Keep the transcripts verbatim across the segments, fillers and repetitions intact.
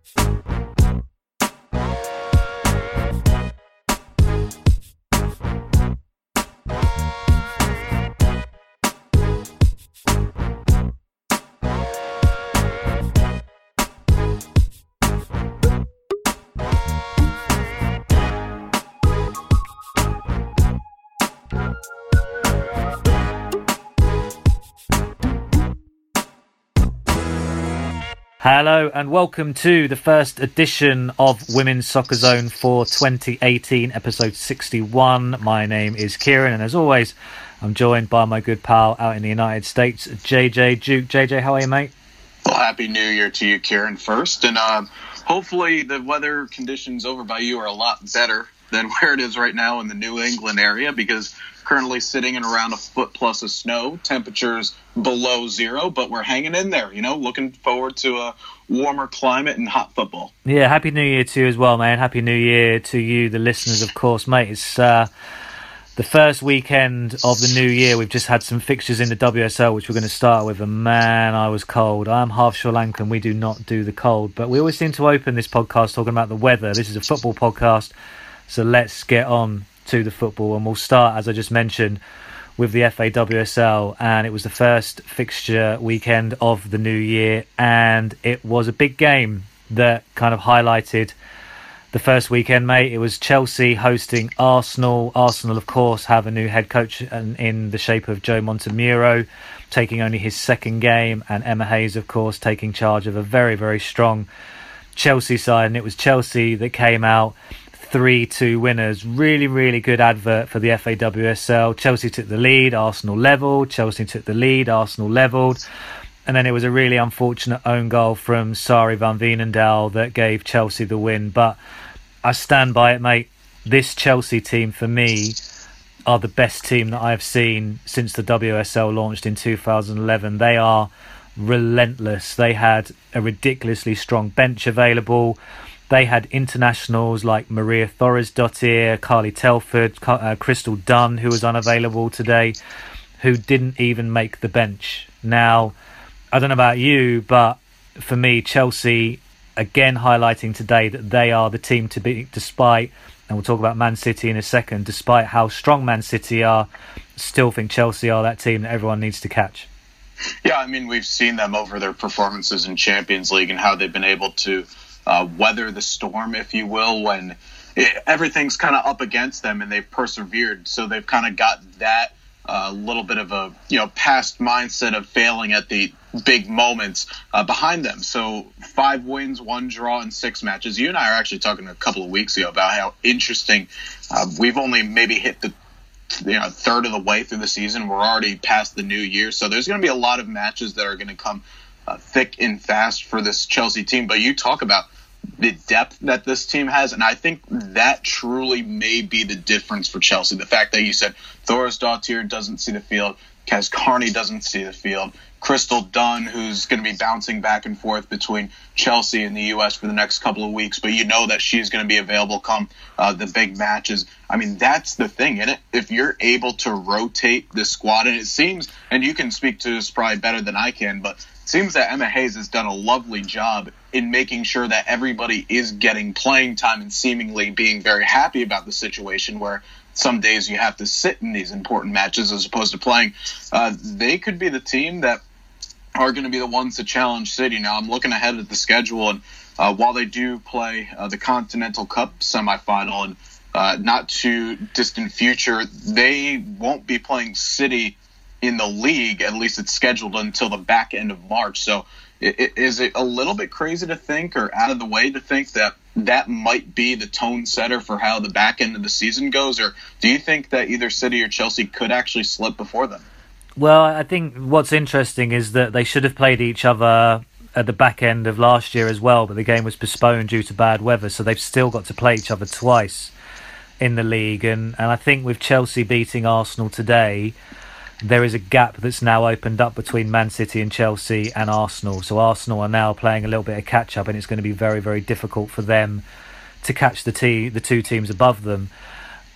Hello and welcome to the first edition of Women's Soccer Zone for twenty eighteen, episode sixty-one. My name is Kieran, and as always, I'm joined by my good pal out in the United States, J J Duke. J J, how are you, mate? Well, happy New Year to you, Kieran, first. And uh, hopefully the weather conditions over by you are a lot better than where it is right now in the New England area, because currently sitting in around a foot plus of snow, temperatures below zero, but we're hanging in there, you know, looking forward to a warmer climate and hot football. Yeah, Happy New Year to you as well, man. Happy New Year to you, the listeners, of course, mate. It's uh, the first weekend of the new year. We've just had some fixtures in the W S L, which we're going to start with, and man, I was cold. I'm half Sri Lankan. We do not do the cold, but we always seem to open this podcast talking about the weather. This is a football podcast, so let's get on to the football, and we'll start, as I just mentioned, with the F A W S L, and it was the first fixture weekend of the new year, and it was a big game that kind of highlighted the first weekend, mate. It was Chelsea hosting Arsenal. Arsenal, of course, have a new head coach in, in the shape of Joe Montemuro, taking only his second game, and Emma Hayes, of course, taking charge of a very, very strong Chelsea side, and it was Chelsea that came out three two winners. Really, really good advert for the F A W S L. Chelsea took the lead, Arsenal levelled. Chelsea took the lead, Arsenal levelled. And then it was a really unfortunate own goal from Sari van Veenendaal that gave Chelsea the win. But I stand by it, mate. This Chelsea team, for me, are the best team that I've seen since the W S L launched in two thousand eleven. They are relentless. They had a ridiculously strong bench available. They had internationals like Maria Thorisdottir, Carly Telford, uh, Crystal Dunn, who was unavailable today, who didn't even make the bench. Now, I don't know about you, but for me, Chelsea, again highlighting today that they are the team to beat, despite, and we'll talk about Man City in a second, despite how strong Man City are, still think Chelsea are that team that everyone needs to catch. Yeah, I mean, we've seen them over their performances in Champions League and how they've been able to Uh, weather the storm, if you will, when it, everything's kind of up against them, and they've persevered. So they've kind of got that uh, little bit of a you know past mindset of failing at the big moments uh, behind them. So five wins, one draw, and six matches. You and I are actually talking a couple of weeks ago about how interesting. Uh, we've only maybe hit the you know third of the way through the season. We're already past the new year, so there's going to be a lot of matches that are going to come Uh, thick and fast for this Chelsea team. But you talk about the depth that this team has, and I think that truly may be the difference for Chelsea. The fact that you said Thorisdottir doesn't see the field, Kaz Carney doesn't see the field, Crystal Dunn, who's going to be bouncing back and forth between Chelsea and the U S for the next couple of weeks, but you know that she's going to be available come uh, the big matches. I mean, that's the thing, isn't it? If you're able to rotate the squad, and it seems, and you can speak to this probably better than I can, but it seems that Emma Hayes has done a lovely job in making sure that everybody is getting playing time and seemingly being very happy about the situation, where some days you have to sit in these important matches as opposed to playing. Uh, they could be the team that are going to be the ones to challenge City. Now, I'm looking ahead at the schedule, and uh, while they do play uh, the Continental Cup semifinal in uh, not too distant future, they won't be playing City in the league. At least it's scheduled until the back end of March. So it, it, is it a little bit crazy to think, or out of the way to think, that that might be the tone setter for how the back end of the season goes? Or do you think that either City or Chelsea could actually slip before them? Well, I think what's interesting is that they should have played each other at the back end of last year as well, but the game was postponed due to bad weather, so they've still got to play each other twice in the league. And, and I think with Chelsea beating Arsenal today, there is a gap that's now opened up between Man City and Chelsea and Arsenal. So Arsenal are now playing a little bit of catch-up, and it's going to be very, very difficult for them to catch the, te- the two teams above them.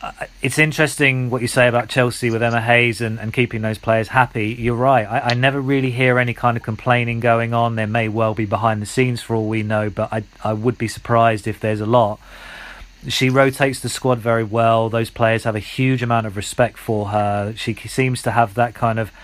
it's interesting what you say about Chelsea with Emma Hayes and, and keeping those players happy. You're right. I, I never really hear any kind of complaining going on. There may well be behind the scenes for all we know, but I, I would be surprised if there's a lot. She rotates the squad very well. Those players have a huge amount of respect for her. She seems to have that kind of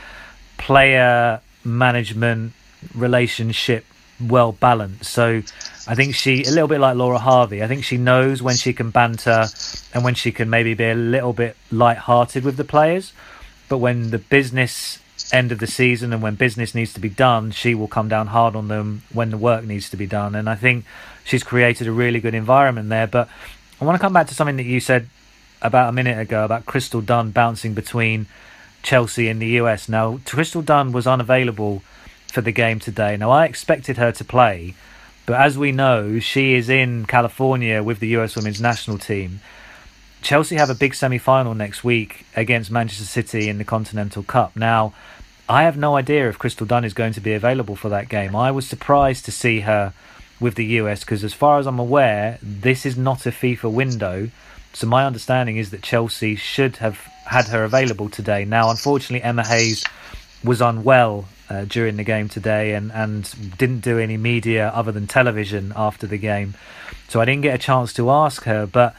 player management relationship well balanced. So I think she, a little bit like Laura Harvey, I think she knows when she can banter and when she can maybe be a little bit light-hearted with the players. But when the business end of the season and when business needs to be done, she will come down hard on them when the work needs to be done. And I think she's created a really good environment there. But I want to come back to something that you said about a minute ago about Crystal Dunn bouncing between Chelsea and the U S. Now, Crystal Dunn was unavailable for the game today. Now, I expected her to play, but as we know, she is in California with the U S women's national team. Chelsea have a big semi-final next week against Manchester City in the Continental Cup. Now, I have no idea if Crystal Dunn is going to be available for that game. I was surprised to see her with the U S because as far as I'm aware, this is not a FIFA window. So my understanding is that Chelsea should have had her available today. Now, unfortunately, Emma Hayes was unwell uh, during the game today and, and didn't do any media other than television after the game. So I didn't get a chance to ask her, but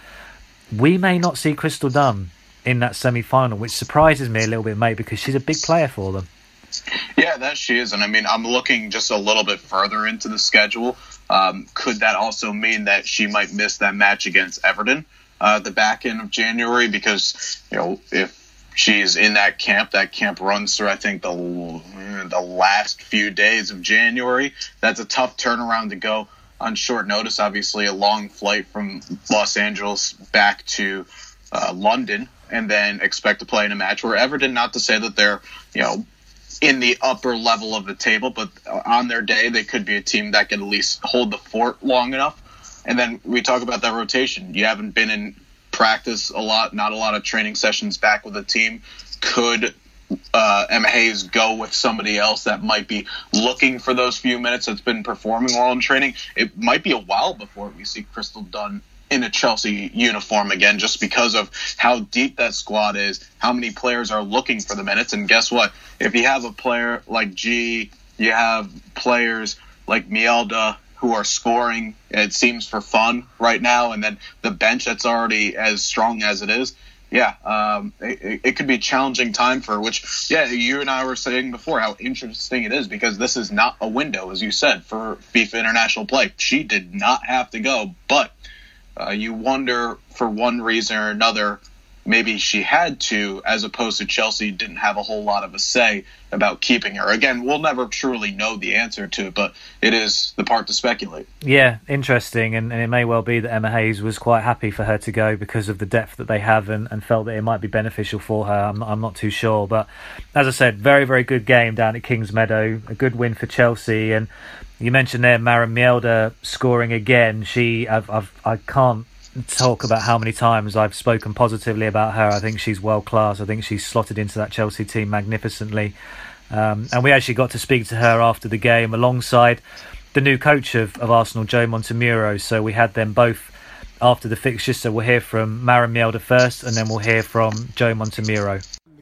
we may not see Crystal Dunn in that semi-final, which surprises me a little bit, mate, because she's a big player for them. Yeah, that she is. And I mean, I'm looking just a little bit further into the schedule. Um, could that also mean that she might miss that match against Everton uh, the back end of January? Because, you know, if she's in that camp, that camp runs through, I think, the, the last few days of January. That's a tough turnaround to go on short notice. Obviously, a long flight from Los Angeles back to uh, London and then expect to play in a match where Everton, not to say that they're, you know, in the upper level of the table, but on their day, they could be a team that can at least hold the fort long enough. And then we talk about that rotation. You haven't been in practice a lot, not a lot of training sessions back with the team. Could uh, Emma Hayes go with somebody else that might be looking for those few minutes that's been performing well in training? It might be a while before we see Crystal Dunn in a Chelsea uniform again, just because of how deep that squad is, how many players are looking for the minutes. And guess what? If you have a player like G, you have players like Mielda who are scoring, it seems, for fun right now, and then the bench that's already as strong as it is, yeah, um, it, it could be a challenging time for which, yeah, you and I were saying before how interesting it is, because this is not a window, as you said, for FIFA international play. She did not have to go, but Uh, you wonder, for one reason or another, maybe she had to, as opposed to Chelsea didn't have a whole lot of a say about keeping her. Again, we'll never truly know the answer to it, but it is the part to speculate. Yeah, interesting, and, and it may well be that Emma Hayes was quite happy for her to go because of the depth that they have and, and felt that it might be beneficial for her. I'm not, I'm not too sure, but as I said, very, very good game down at Kingsmeadow, a good win for Chelsea. And you mentioned there Maren Mjelde scoring again. She, I've, I've, I can't talk about how many times I've spoken positively about her. I think she's world class. I think she's slotted into that Chelsea team magnificently. Um, and we actually got to speak to her after the game alongside the new coach of, of Arsenal, Joe Montemuro. So we had them both after the fixture. So we'll hear from Maren Mjelde first, and then we'll hear from Joe Montemuro.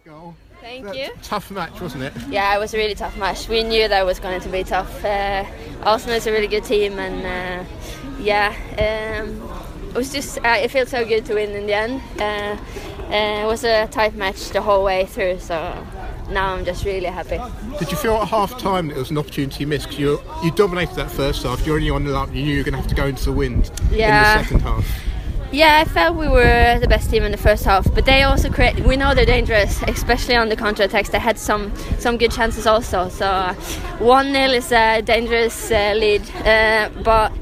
Thank you. Tough match, wasn't it? Yeah, it was a really tough match. We knew that it was going to be tough. Uh, Arsenal is a really good team, and uh, yeah, um, it was just uh, it felt so good to win in the end. Uh, uh, it was a tight match the whole way through, so now I'm just really happy. Did you feel at half time that it was an opportunity missed? Because you you dominated that first half. You're only on the up. You knew you were going to have to go into the wind yeah. in the second half. Yeah, I felt we were the best team in the first half, but they also create. We know they're dangerous, especially on the counter-attacks. They had some some good chances also. So one nil is a dangerous uh, lead, uh, but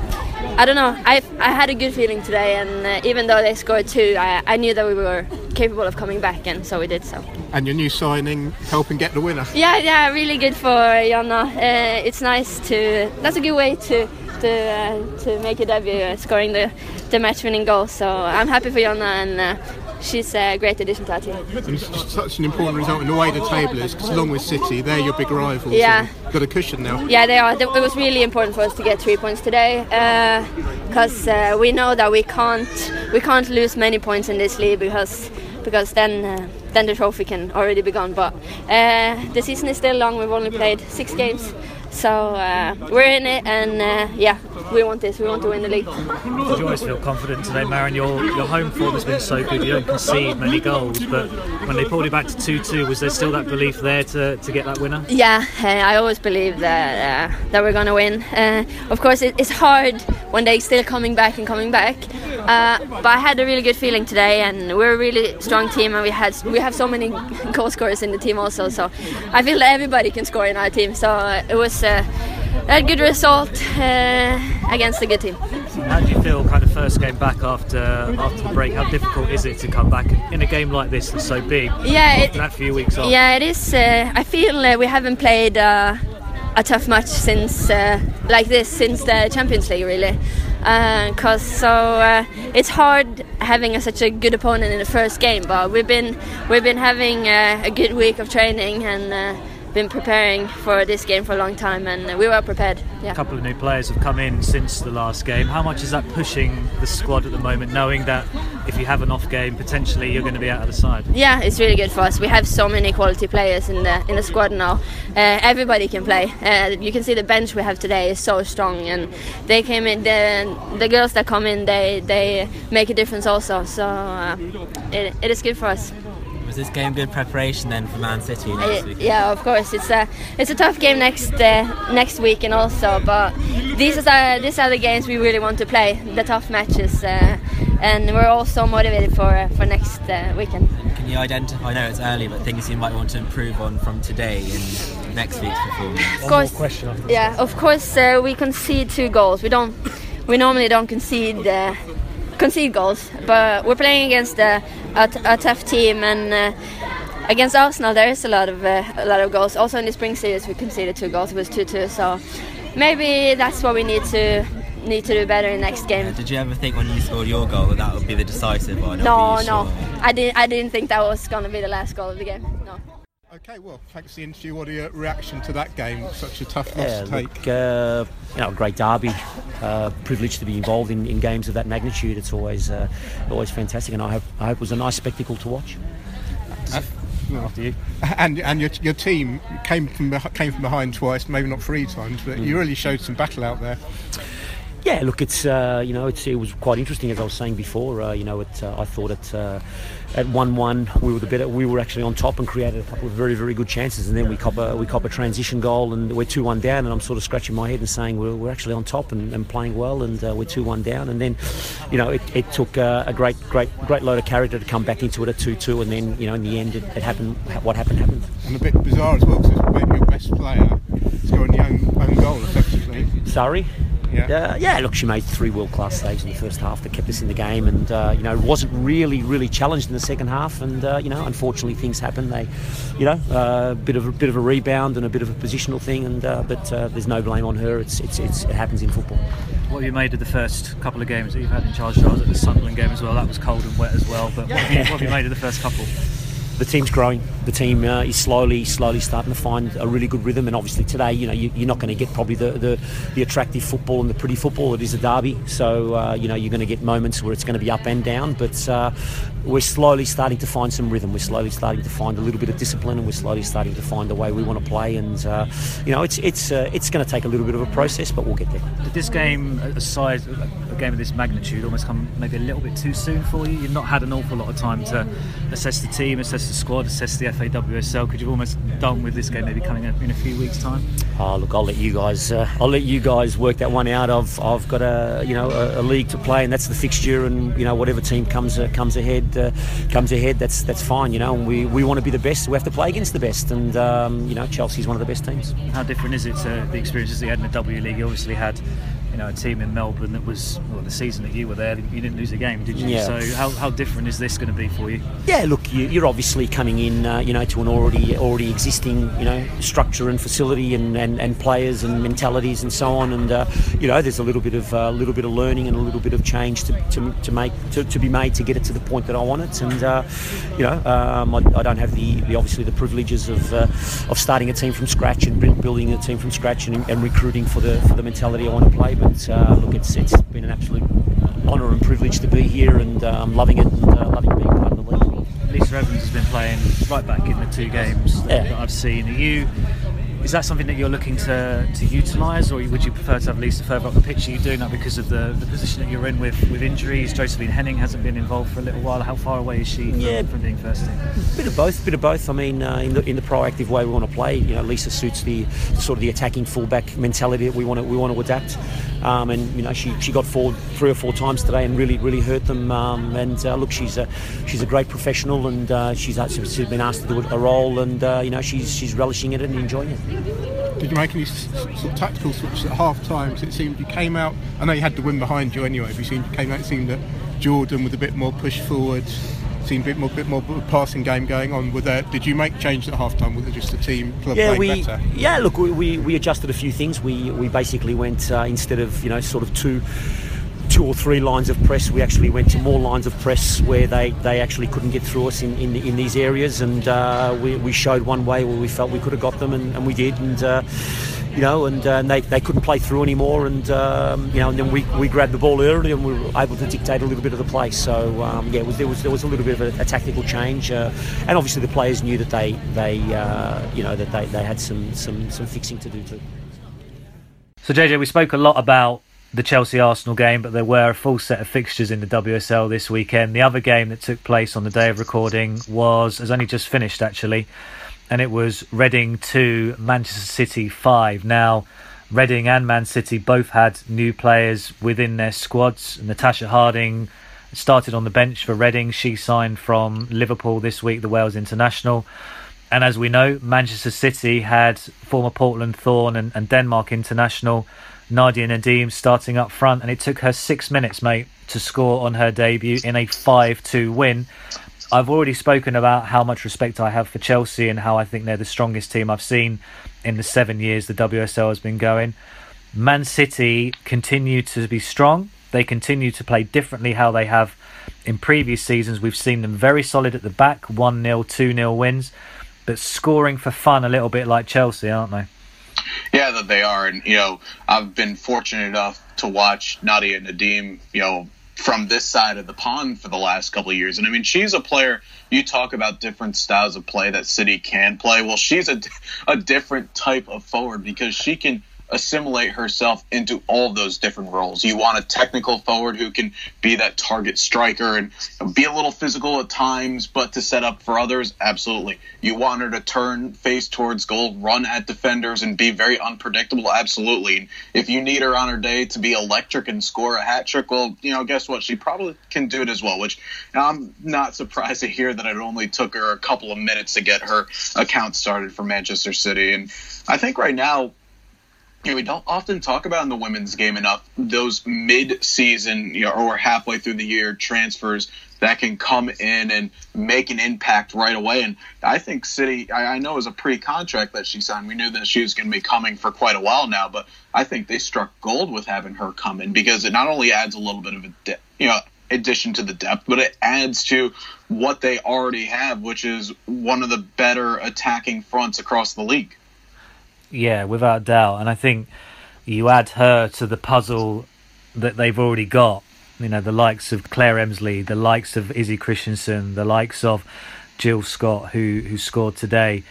I don't know. I I had a good feeling today, and uh, even though they scored two, I, I knew that we were capable of coming back, and so we did so. And your new signing helping get the winner. Yeah, yeah, really good for Jonna. Uh, it's nice to. That's a good way to to uh, to make a debut, uh, scoring the the match-winning goal. So I'm happy for Jonna, and uh, she's a great addition to our team. And it's such an important result in the way the table is, because along with City, they're your big rivals. Yeah. You've got a cushion now. Yeah, they are. It was really important for us to get three points today, because uh, uh, we know that we can't we can't lose many points in this league, because because then uh, then the trophy can already be gone. But uh, the season is still long. We've only played six games. So uh, we're in it, and uh, yeah, we want this. We want to win the league. Did you always feel confident today, Maren? Your your home form has been so good. You don't concede many goals, but when they pulled it back to two two, was there still that belief there to, to get that winner? Yeah, uh, I always believe that uh, that we're gonna win. Uh, of course, it, it's hard when they're still coming back and coming back. Uh, but I had a really good feeling today, and we're a really strong team, and we had we have so many goal scorers in the team also. So I feel that everybody can score in our team. So uh, it was. Uh, a good result uh, against a good team. How do you feel kind of first game back after after the break? How difficult is it to come back in a game like this that's so big? Yeah, after it, that few weeks off. Yeah, it is. Uh, I feel uh, we haven't played uh, a tough match since uh, like this since the Champions League, really. Because uh, so uh, it's hard having a, such a good opponent in the first game, but we've been we've been having uh, a good week of training and. Uh, been preparing for this game for a long time, and we were prepared. Yeah. A couple of new players have come in since the last game. How much is that pushing the squad at the moment, knowing that if you have an off game, potentially you're going to be out of the side? Yeah, it's really good for us. We have so many quality players in the in the squad now. Uh, everybody can play. Uh, you can see the bench we have today is so strong, and they came in. The, the girls that come in, they they make a difference also. So uh, it, it is good for us. Was this game good preparation then for Man City next uh, week? Yeah, of course. It's a it's a tough game next uh, next week, and also, but these are these are the games we really want to play, the tough matches, uh, and we're also motivated for uh, for next uh, weekend. Can you identify? I know it's early, but things you might want to improve on from today in next week's performance. Of course, One more question after this. Yeah, of course. Uh, we concede two goals. We don't. We normally don't concede. Uh, concede goals, but we're playing against a, a, t- a tough team, and uh, against Arsenal there is a lot of uh, a lot of goals. Also in the spring series we conceded two goals. It was two two, so maybe that's what we need to need to do better in next game. Yeah, did you ever think when you scored your goal that that would be the decisive one? No, no, I didn't. I didn't think that was going to be the last goal of the game. No. Okay, well, thanks for the interview. What are your reaction to that game? Such a tough loss Yeah, to take. look, uh, you know, a great derby. Uh, privileged to be involved in, in games of that magnitude. It's always uh, always fantastic, and I hope I hope it was a nice spectacle to watch. After you. And and your your team came from beh- came from behind twice, maybe not three times, but Mm. you really showed some battle out there. Yeah, look, it's uh, you know, it's, it was quite interesting, as I was saying before. Uh, you know, it, uh, I thought it uh, at one one we were the better. We were actually on top and created a couple of very very good chances, and then we cop a we cop a transition goal, and we're two one down. And I'm sort of scratching my head and saying we're, we're actually on top and, and playing well, and uh, we're two one down. And then, you know, it, it took uh, a great great great load of character to come back into it at two two, and then, you know, in the end it, it happened. What happened happened. And a bit bizarre as well, because it's maybe your best player scoring the own, own goal effectively. Surrey. Yeah. Uh, yeah, look, she made three world-class saves in the first half that kept us in the game, and uh, you know, wasn't really, really challenged in the second half. And uh, you know, unfortunately, things happen. They, you know, a uh, bit of a bit of a rebound and a bit of a positional thing, and uh, but uh, there's no blame on her. It's, it's it's it happens in football. What have you made of the first couple of games that you've had in charge, Charles? At the Sunderland game as well, that was cold and wet as well. But what have you, what have you made of the first couple? The team's growing. The team uh, is slowly, slowly starting to find a really good rhythm. And obviously today, you know, you, you're not going to get probably the, the, the attractive football and the pretty football. It is a derby, so uh, you know, you're going to get moments where it's going to be up and down. But uh, we're slowly starting to find some rhythm. We're slowly starting to find a little bit of discipline, and we're slowly starting to find the way we want to play. And uh, you know, it's it's uh, it's going to take a little bit of a process, but we'll get there. Did this game, aside a game of this magnitude, almost come maybe a little bit too soon for you? You've not had an awful lot of time to assess the team, assess the squad, assess the F A W S L. Could you have almost done with this game maybe coming up in a few weeks' time? Oh, look, I'll let you guys. Uh, I'll let you guys work that one out. I've I've got a you know a, a league to play, and that's the fixture. And you know, whatever team comes uh, comes ahead uh, comes ahead. That's that's fine. You know, and we, we want to be the best. We have to play against the best. And um, you know, Chelsea's one of the best teams. How different is it to the experiences that you had in the W League? You obviously had you know, a team in Melbourne that was, well, the season that you were there, you didn't lose a game, did you? Yeah. So how, how different is this going to be for you? Yeah, look, you, you're obviously coming in, uh, you know, to an already already existing, you know, structure and facility and, and, and players and mentalities and so on, and uh, you know, there's a little bit of a uh, little bit of learning and a little bit of change to, to, to make to, to be made to get it to the point that I want it, and uh, you know, um, I, I don't have the, the obviously the privileges of uh, of starting a team from scratch and building a team from scratch and, and recruiting for the for the mentality I want to play. But uh, look, it's it's been an absolute honour and privilege to be here, and uh, I'm loving it and uh, loving being part of the league. Lisa Evans has been playing right back in the two games that, Yeah. that I've seen. Are you? Is that something that you're looking to, to utilise, or would you prefer to have Lisa further up the pitch? Are you doing that because of the, the position that you're in with, with injuries? Josephine Henning hasn't been involved for a little while. How far away is she from, Yeah. from being first team? Bit of both, bit of both. I mean, uh, in the in the proactive way we want to play, you know, Lisa suits the sort of the attacking fullback mentality that we want to we want to adapt. Um, and you know, she, she got forward three or four times today and really really hurt them. Um, and uh, look, she's a she's a great professional, and uh, she's she's been asked to do a role, and uh, you know, she's she's relishing it and enjoying it. Did you make any s- sort of tactical switches at half time? So it seemed you came out, I know you had the win behind you anyway, but you seemed, came out, it seemed that Jordan with a bit more push forward, seemed a bit more bit more passing game going on. With that, did you make changes at half time? Was it just the team club Yeah, playing we better? yeah look, we, we, we adjusted a few things. We we basically went uh, instead of you know sort of two. two or three lines of press, we actually went to more lines of press where they, they actually couldn't get through us in, in, in these areas, and uh, we, we showed one way where we felt we could have got them, and, and we did, and uh, you know, and, uh, and they, they couldn't play through anymore, and um, you know, and then we, we grabbed the ball early and we were able to dictate a little bit of the play. So um, yeah, it was, there was there was a little bit of a, a tactical change, uh, and obviously the players knew that they they uh, you know that they, they had some, some some fixing to do too. So J J, we spoke a lot about the Chelsea-Arsenal game, but there were a full set of fixtures in the W S L this weekend. The other game that took place on the day of recording was, has only just finished actually, and it was Reading two, Manchester City five. Now, Reading and Man City both had new players within their squads. Natasha Harding started on the bench for Reading. She signed from Liverpool this week, the Wales international. And as we know, Manchester City had former Portland Thorn and, and Denmark international Nadia Nadim starting up front, and it took her six minutes, mate, to score on her debut in a five two win. I've already spoken about how much respect I have for Chelsea and how I think they're the strongest team I've seen in the seven years the W S L has been going. Man City continue to be strong. They continue to play differently how they have in previous seasons. We've seen them very solid at the back, one nil, two nil wins, but scoring for fun a little bit like Chelsea, aren't they? Yeah, that they are. And, you know, I've been fortunate enough to watch Nadia Nadim, you know, from this side of the pond for the last couple of years. And, I mean, she's a player, you talk about different styles of play that City can play. Well, she's a, a different type of forward because she can assimilate herself into all of those different roles. You want a technical forward who can be that target striker and be a little physical at times, but to set up for others, absolutely. You want her to turn face towards goal, run at defenders, and be very unpredictable, absolutely. And if you need her on her day to be electric and score a hat trick, well, you know, guess what? She probably can do it as well, which I'm not surprised to hear that it only took her a couple of minutes to get her account started for Manchester City. And I think right now, you know, we don't often talk about in the women's game enough those mid-season, you know, or halfway through the year transfers that can come in and make an impact right away. And I think City, I, I know it was a pre-contract that she signed. We knew that she was going to be coming for quite a while now, but I think they struck gold with having her come in because it not only adds a little bit of a, de- you know, addition to the depth, but it adds to what they already have, which is one of the better attacking fronts across the league. Yeah, without doubt. And I think you add her to the puzzle that they've already got. You know, the likes of Claire Emsley, the likes of Izzy Christensen, the likes of Jill Scott, who who scored today.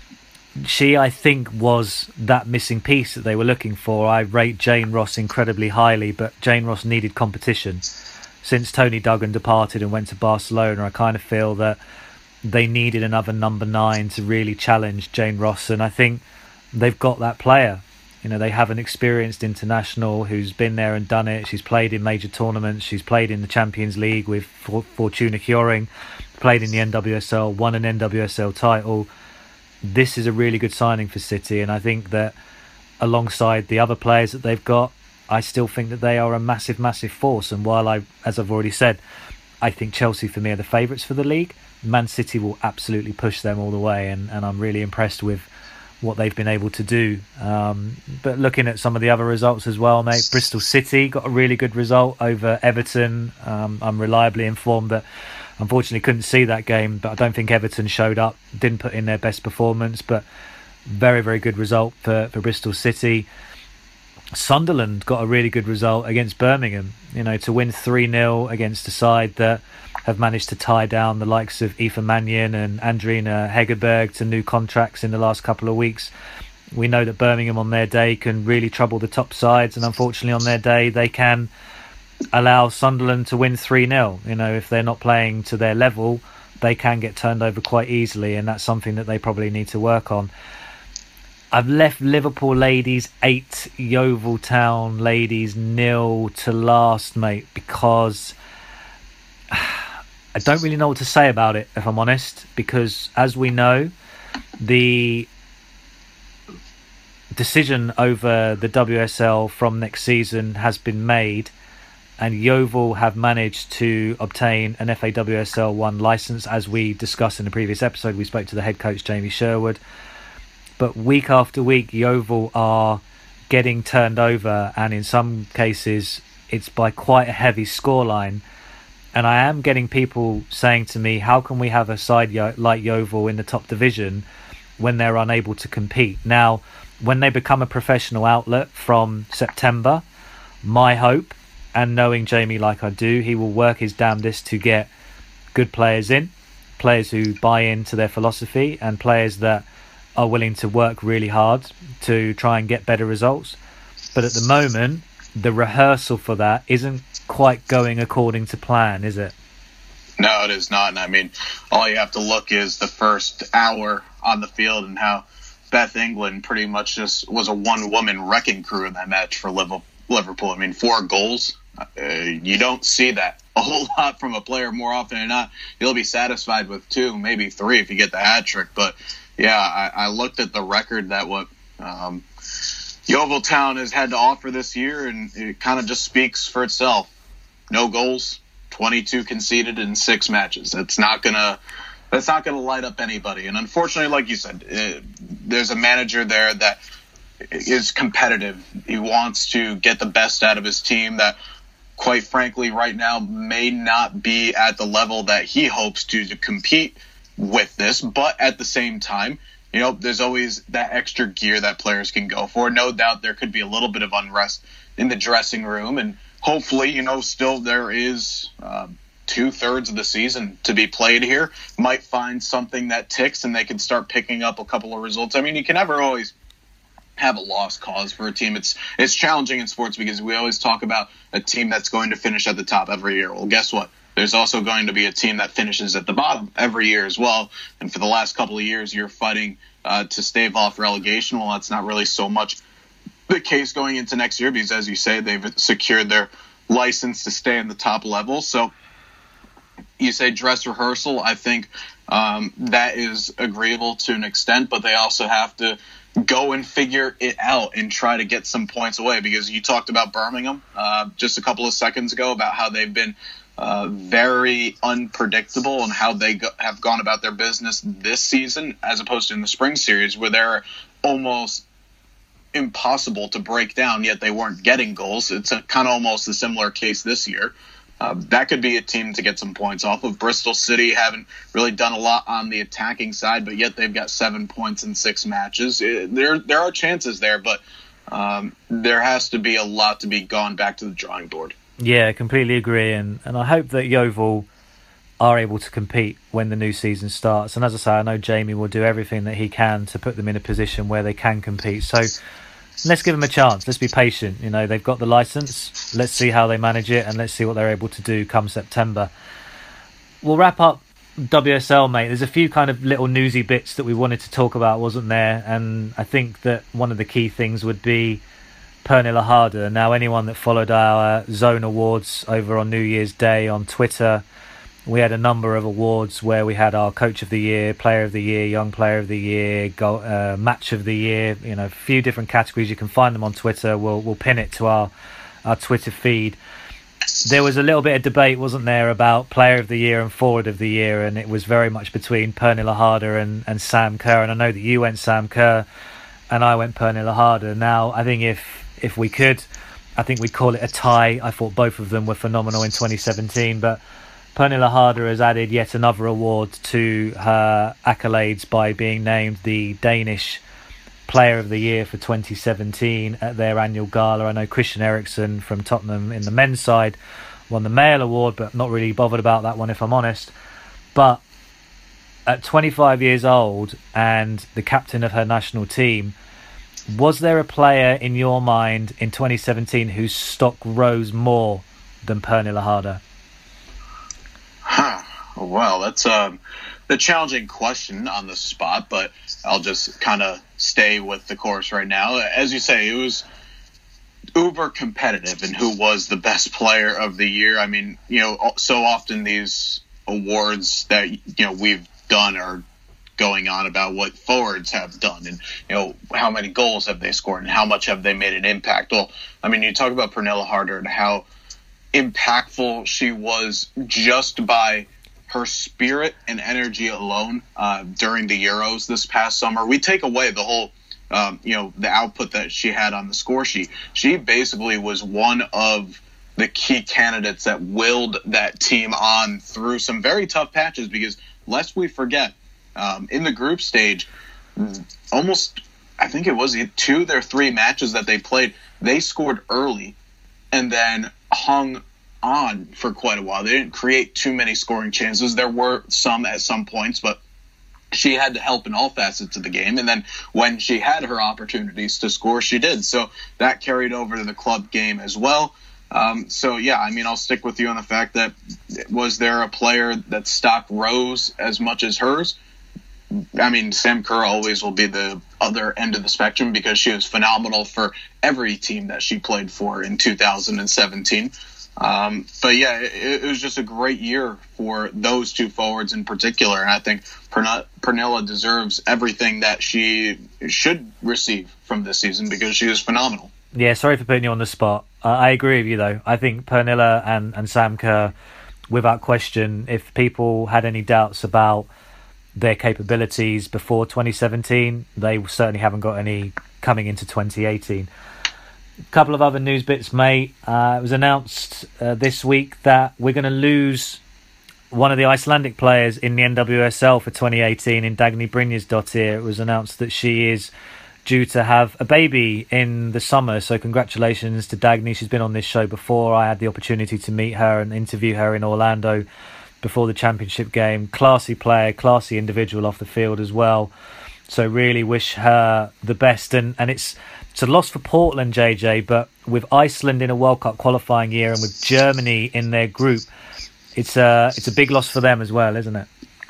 She, I think, was that missing piece that they were looking for. I rate Jane Ross incredibly highly, but Jane Ross needed competition. Since Tony Duggan departed and went to Barcelona, I kind of feel that they needed another number nine to really challenge Jane Ross. And I think they've got that player. You know, they have an experienced international who's been there and done it. She's played in major tournaments. She's played in the Champions League with Fortuna Kjöring, played in the N W S L, won an N W S L title. This is a really good signing for City, and I think that alongside the other players that they've got, I still think that they are a massive, massive force. And while I, as I've already said, I think Chelsea for me are the favourites for the league, Man City will absolutely push them all the way, and, and I'm really impressed with what they've been able to do. Um, but looking at some of the other results as well, mate, Bristol City got a really good result over Everton. Um, I'm reliably informed that, unfortunately, couldn't see that game, but I don't think Everton showed up, didn't put in their best performance, but very, very good result for, for Bristol City. Sunderland got a really good result against Birmingham, you know, to win three nil against a side that have managed to tie down the likes of Aoife Mannion and Andrina Hegerberg to new contracts in the last couple of weeks. We know that Birmingham on their day can really trouble the top sides, and unfortunately on their day they can allow Sunderland to win three nil. You know, if they're not playing to their level, they can get turned over quite easily, and that's something that they probably need to work on. I've left Liverpool ladies eight, Yeovil Town ladies nil to last, mate, because I don't really know what to say about it, if I'm honest, because as we know, the decision over the W S L from next season has been made, and Yeovil have managed to obtain an F A W S L one licence. As we discussed in the previous episode, we spoke to the head coach Jamie Sherwood. But week after week, Yeovil are getting turned over, and in some cases, it's by quite a heavy scoreline. And I am getting people saying to me, how can we have a side like Yeovil in the top division when they're unable to compete? Now, when they become a professional outlet from September, my hope, and knowing Jamie like I do, he will work his damnedest to get good players in, players who buy into their philosophy, and players that are willing to work really hard to try and get better results. But at the moment, the rehearsal for that isn't quite going according to plan, is it? No, it is not. And I mean, all you have to look is the first hour on the field and how Beth England pretty much just was a one-woman wrecking crew in that match for Liverpool. I mean, four goals. Uh, you don't see that a whole lot from a player more often than not. You'll be satisfied with two, maybe three if you get the hat trick. But yeah, I, I looked at the record that what um, Yeovil Town has had to offer this year, and it kind of just speaks for itself. No goals, twenty-two conceded in six matches. That's not gonna, that's not gonna light up anybody. And unfortunately, like you said, it, there's a manager there that is competitive. He wants to get the best out of his team that, quite frankly, right now may not be at the level that he hopes to, to compete with this. But at the same time, you know, there's always that extra gear that players can go for. No doubt there could be a little bit of unrest in the dressing room, and hopefully, you know, still there is uh, two-thirds of the season to be played here. Might find something that ticks and they can start picking up a couple of results. I mean, you can never always have a lost cause for a team. It's it's challenging in sports because we always talk about a team that's going to finish at the top every year. Well, guess what? There's also going to be a team that finishes at the bottom every year as well. And for the last couple of years, you're fighting uh, to stave off relegation. Well, that's not really so much the case going into next year because, as you say, they've secured their license to stay in the top level. So you say dress rehearsal. I think um, that is agreeable to an extent, but they also have to go and figure it out and try to get some points away, because you talked about Birmingham uh, just a couple of seconds ago about how they've been uh, very unpredictable and how they go- have gone about their business this season as opposed to in the spring series where they're almost impossible to break down, yet they weren't getting goals. It's a kind of almost a similar case this year. Uh, that could be a team to get some points off of. Bristol City haven't really done a lot on the attacking side, but yet they've got seven points in six matches. It, there there are chances there, but um, there has to be a lot to be gone back to the drawing board. Yeah, I completely agree, and, and I hope that Yeovil are able to compete when the new season starts. And as I say, I know Jamie will do everything that he can to put them in a position where they can compete. So let's give them a chance. Let's be patient. You know, they've got the licence. Let's see how they manage it, and let's see what they're able to do come September. We'll wrap up W S L, mate. There's a few kind of little newsy bits that we wanted to talk about, wasn't there? And I think that one of the key things would be Pernilla Harder. Now, anyone that followed our Zone Awards over on New Year's Day on Twitter, we had a number of awards where we had our Coach of the Year, Player of the Year, Young Player of the Year, goal, uh, Match of the Year. You know, a few different categories. You can find them on Twitter. We'll we'll pin it to our our Twitter feed. There was a little bit of debate, wasn't there, about Player of the Year and Forward of the Year, and it was very much between Pernilla Harder and, and Sam Kerr. And I know that you went Sam Kerr, and I went Pernilla Harder. Now, I think if if we could, I think we'd call it a tie. I thought both of them were phenomenal in twenty seventeen, but Pernilla Harder has added yet another award to her accolades by being named the Danish Player of the Year for twenty seventeen at their annual gala. I know Christian Eriksen from Tottenham in the men's side won the male award, but not really bothered about that one, if I'm honest. But at twenty-five years old and the captain of her national team, was there a player in your mind in twenty seventeen whose stock rose more than Pernilla Harder? Huh. Well, that's um, a challenging question on the spot, but I'll just kind of stay with the course right now. As you say, it was uber competitive in who was the best player of the year. I mean, you know, so often these awards that, you know, we've done are going on about what forwards have done and, you know, how many goals have they scored and how much have they made an impact. Well, I mean, you talk about Pernilla Harder and how impactful she was just by her spirit and energy alone uh, during the Euros this past summer. We take away the whole, um, you know, the output that she had on the score sheet. She basically was one of the key candidates that willed that team on through some very tough patches because, lest we forget, um, in the group stage, almost, I think it was two of their three matches that they played, they scored early and then hung on for quite a while. They didn't create too many scoring chances. There were some at some points, but she had to help in all facets of the game. And then when she had her opportunities to score, she did. So that carried over to the club game as well. Um, so, yeah, I mean, I'll stick with you on the fact that was there a player that stock rose as much as hers? I mean, Sam Kerr always will be the other end of the spectrum because she was phenomenal for every team that she played for in two thousand seventeen. Um, but yeah, it, it was just a great year for those two forwards in particular. And I think Pern- Pernilla deserves everything that she should receive from this season because she was phenomenal. Yeah, sorry for putting you on the spot. Uh, I agree with you, though. I think Pernilla and, and Sam Kerr, without question, if people had any doubts about their capabilities before twenty seventeen, they certainly haven't got any coming into twenty eighteen. A couple of other news bits, mate. Uh, it was announced uh, this week that we're going to lose one of the Icelandic players in the N W S L for twenty eighteen in Dagny Brynjarsdottir. It was announced that she is due to have a baby in the summer, so congratulations to Dagny. She's been on this show before. I had the opportunity to meet her and interview her in Orlando before the championship game. Classy player, classy individual off the field as well. So really wish her the best. And, and it's it's a loss for Portland, J J, but with Iceland in a World Cup qualifying year and with Germany in their group, it's a, it's a big loss for them as well, isn't it?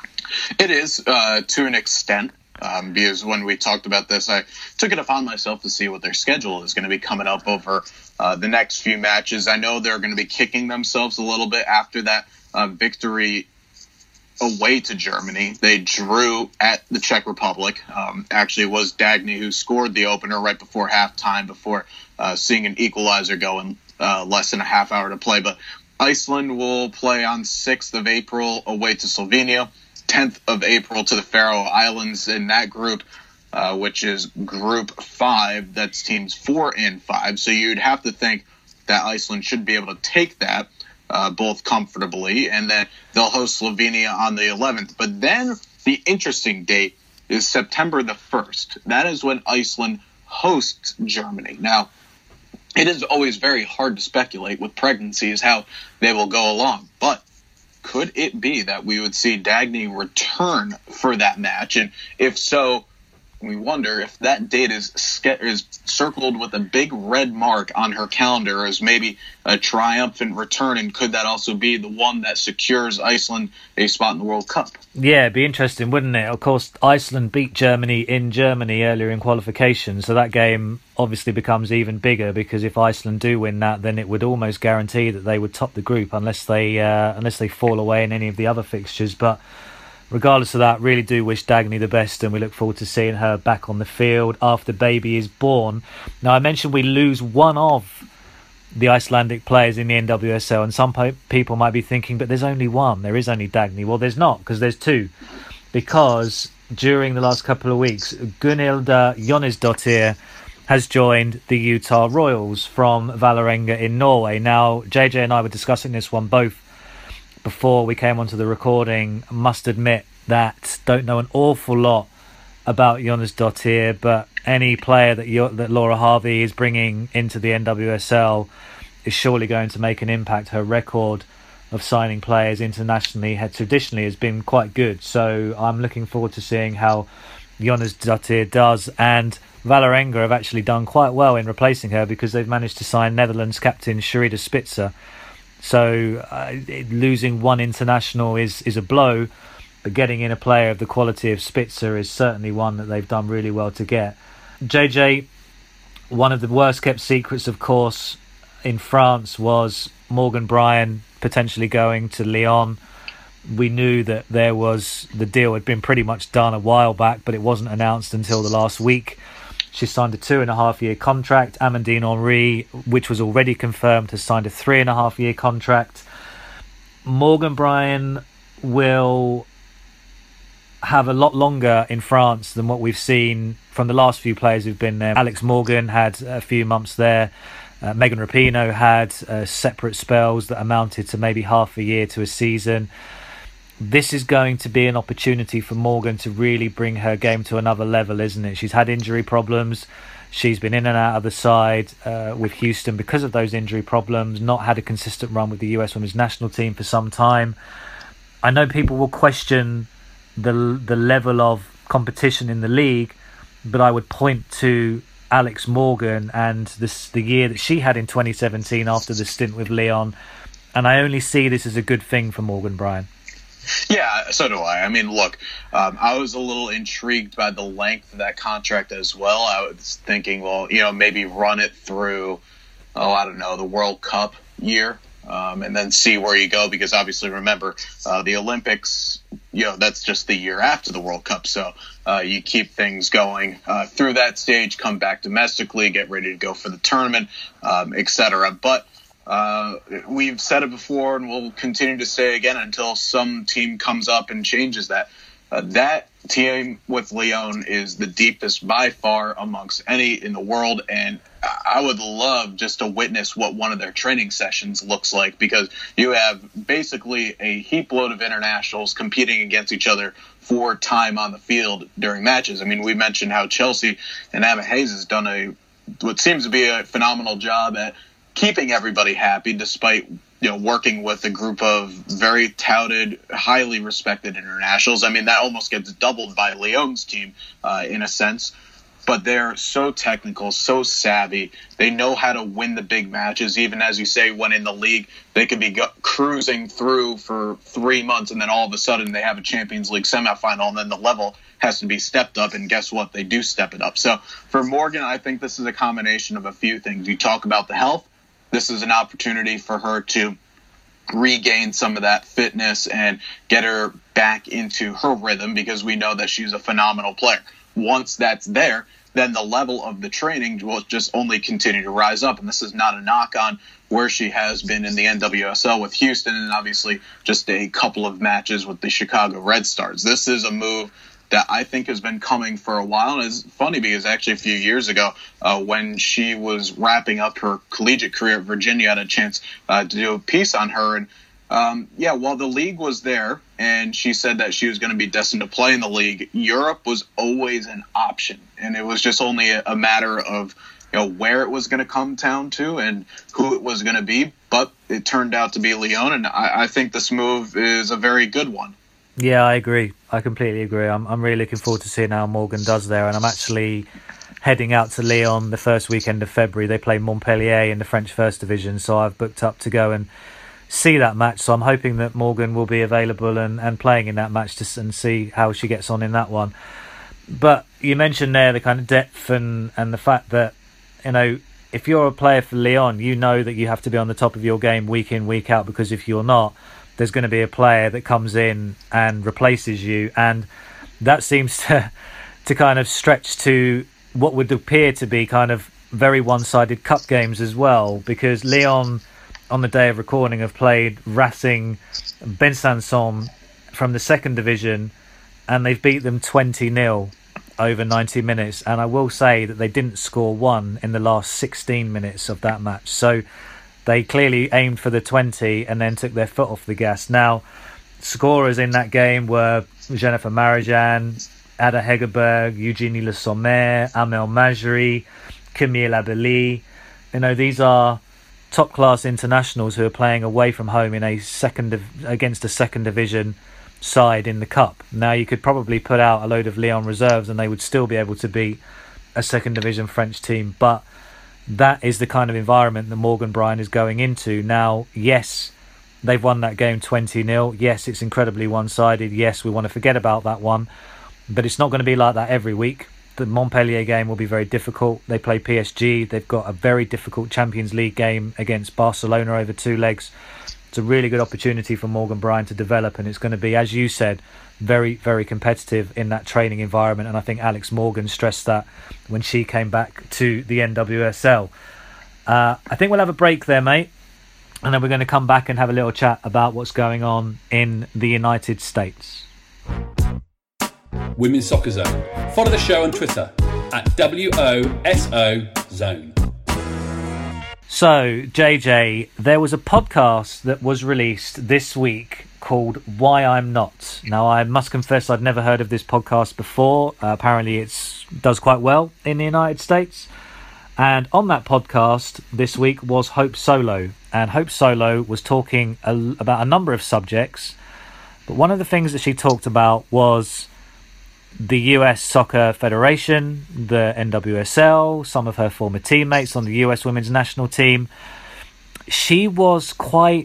It is, uh, to an extent. Um, because when we talked about this, I took it upon myself to see what their schedule is going to be coming up over uh, the next few matches. I know they're going to be kicking themselves a little bit after that uh, victory away to Germany. They drew at the Czech Republic. Um, actually, it was Dagny who scored the opener right before halftime before uh, seeing an equalizer go in uh, less than a half hour to play. But Iceland will play on sixth of April away to Slovenia. tenth of April to the Faroe Islands in that group, uh, which is group five. That's teams four and five. So you'd have to think that Iceland should be able to take that uh, both comfortably, and then they'll host Slovenia on the eleventh. But then the interesting date is September the first. That is when Iceland hosts Germany. Now, it is always very hard to speculate with pregnancies how they will go along, but could it be that we would see Dagny return for that match? And if so, we wonder if that date is is circled with a big red mark on her calendar as maybe a triumphant return, and could that also be the one that secures Iceland a spot in the World Cup? Yeah, it'd be interesting, wouldn't it? Of course, Iceland beat Germany in Germany earlier in qualification, so that game obviously becomes even bigger, because if Iceland do win that, then it would almost guarantee that they would top the group unless they uh, unless they fall away in any of the other fixtures. But regardless of that, really do wish Dagny the best, and we look forward to seeing her back on the field after baby is born. Now, I mentioned we lose one of the Icelandic players in the N W S L, and some po- people might be thinking, but there's only one, there is only Dagny. Well, there's not, because there's two, because during the last couple of weeks, Gunhilda Jónsdóttir has joined the Utah Royals from Vålerenga in Norway. Now, J J and I were discussing this one both before we came onto the recording. I must admit that don't know an awful lot about Jónsdóttir, but any player that you, that Laura Harvey is bringing into the N W S L is surely going to make an impact. Her record of signing players internationally had traditionally has been quite good, so I'm looking forward to seeing how Jónsdóttir does. And Vålerenga have actually done quite well in replacing her, because they've managed to sign Netherlands captain Sherida Spitzer. So uh, losing one international is is a blow, but getting in a player of the quality of Spitzer is certainly one that they've done really well to get. J J, one of the worst kept secrets, of course, in France was Morgan Bryan potentially going to Lyon. We knew that there was, the deal had been pretty much done a while back, but it wasn't announced until the last week. She signed a two and a half year contract. Amandine Henry, which was already confirmed, has signed a three and a half year contract. Morgan Bryan will have a lot longer in France than what we've seen from the last few players who've been there. Alex Morgan had a few months there. Uh, Megan Rapinoe had uh, separate spells that amounted to maybe half a year to a season. This is going to be an opportunity for Morgan to really bring her game to another level, isn't it? She's had injury problems. She's been in and out of the side uh, with Houston because of those injury problems, not had a consistent run with the U S Women's National Team for some time. I know people will question the the level of competition in the league, but I would point to Alex Morgan and this, the year that she had in twenty seventeen after the stint with Lyon, and I only see this as a good thing for Morgan Bryan. Yeah, so do I. I mean, look, um, I was a little intrigued by the length of that contract as well. I was thinking, well, you know, maybe run it through, oh, I don't know, the World Cup year. Um, and then see where you go, because obviously, remember, uh, the Olympics, you know, that's just the year after the World Cup. So uh, you keep things going uh, through that stage, come back domestically, get ready to go for the tournament, um, et cetera. But uh, we've said it before, and we'll continue to say again until some team comes up and changes that. Uh, that team with Lyon is the deepest by far amongst any in the world, and I would love just to witness what one of their training sessions looks like, because you have basically a heap load of internationals competing against each other for time on the field during matches. I mean, we mentioned how Chelsea and Emma Hayes has done a what seems to be a phenomenal job at keeping everybody happy, despite you know working with a group of very touted, highly respected internationals. I mean, that almost gets doubled by Lyon's team uh, in a sense. But they're so technical, so savvy. They know how to win the big matches, even as you say, when in the league, they could be go- cruising through for three months, and then all of a sudden they have a Champions League semifinal, and then the level has to be stepped up, and guess what? They do step it up. So for Morgan, I think this is a combination of a few things. You talk about the health. This is an opportunity for her to regain some of that fitness and get her back into her rhythm, because we know that she's a phenomenal player. Once that's there, then the level of the training will just only continue to rise up. And this is not a knock on where she has been in the N W S L with Houston, and obviously just a couple of matches with the Chicago Red Stars. This is a move that I think has been coming for a while. And it's funny because actually a few years ago, uh, when she was wrapping up her collegiate career at Virginia, I had a chance uh, to do a piece on her. And Um, yeah, while the league was there and she said that she was going to be destined to play in the league, Europe was always an option. And it was just only a, a matter of, you know, where it was going to come down to and who it was going to be. But it turned out to be Lyon, and I, I think this move is a very good one. Yeah, I agree. I completely agree. I'm, I'm really looking forward to seeing how Morgan does there. And I'm actually heading out to Lyon the first weekend of February. They play Montpellier in the French First Division, so I've booked up to go and see that match. So I'm hoping that Morgan will be available and, and playing in that match to, and see how she gets on in that one. But you mentioned there the kind of depth and, and the fact that, you know, if you're a player for Lyon, you know that you have to be on the top of your game week in, week out, because if you're not, there's going to be a player that comes in and replaces you. And that seems to to kind of stretch to what would appear to be kind of very one-sided cup games as well, because Lyon, on the day of recording, have played Racing Besançon from the second division, and they've beat them twenty nil over ninety minutes. And I will say that they didn't score one in the last sixteen minutes of that match. So they clearly aimed for the twenty and then took their foot off the gas. Now, scorers in that game were Jennifer Marijan, Ada Hegerberg, Eugenie Le Sommer, Amel Majri, Camille Abeli. You know, these are top-class internationals who are playing away from home in a second div- against a second division side in the cup. Now, you could probably put out a load of Lyon reserves and they would still be able to beat a second division French team, but that is the kind of environment that Morgan Bryan is going into. Now, yes, they've won that game twenty nil. Yes, it's incredibly one-sided. Yes, we want to forget about that one, but it's not going to be like that every week. The Montpellier game will be very difficult. They play P S G. They've got a very difficult Champions League game against Barcelona over two legs. It's a really good opportunity for Morgan Bryan to develop, and it's going to be, as you said, very, very competitive in that training environment. And I think Alex Morgan stressed that when she came back to the N W S L. Uh, I think we'll have a break there, mate, and then we're going to come back and have a little chat about what's going on in the United States. Women's Soccer Zone. Follow the show on Twitter at W O S O Zone. So, J J, there was a podcast that was released this week called Why I'm Not. Now, I must confess I'd never heard of this podcast before. Uh, apparently it does quite well in the United States. And on that podcast this week was Hope Solo. And Hope Solo was talking a, about a number of subjects. But one of the things that she talked about was the U S Soccer Federation, the N W S L, some of her former teammates on the U S Women's National Team. She was quite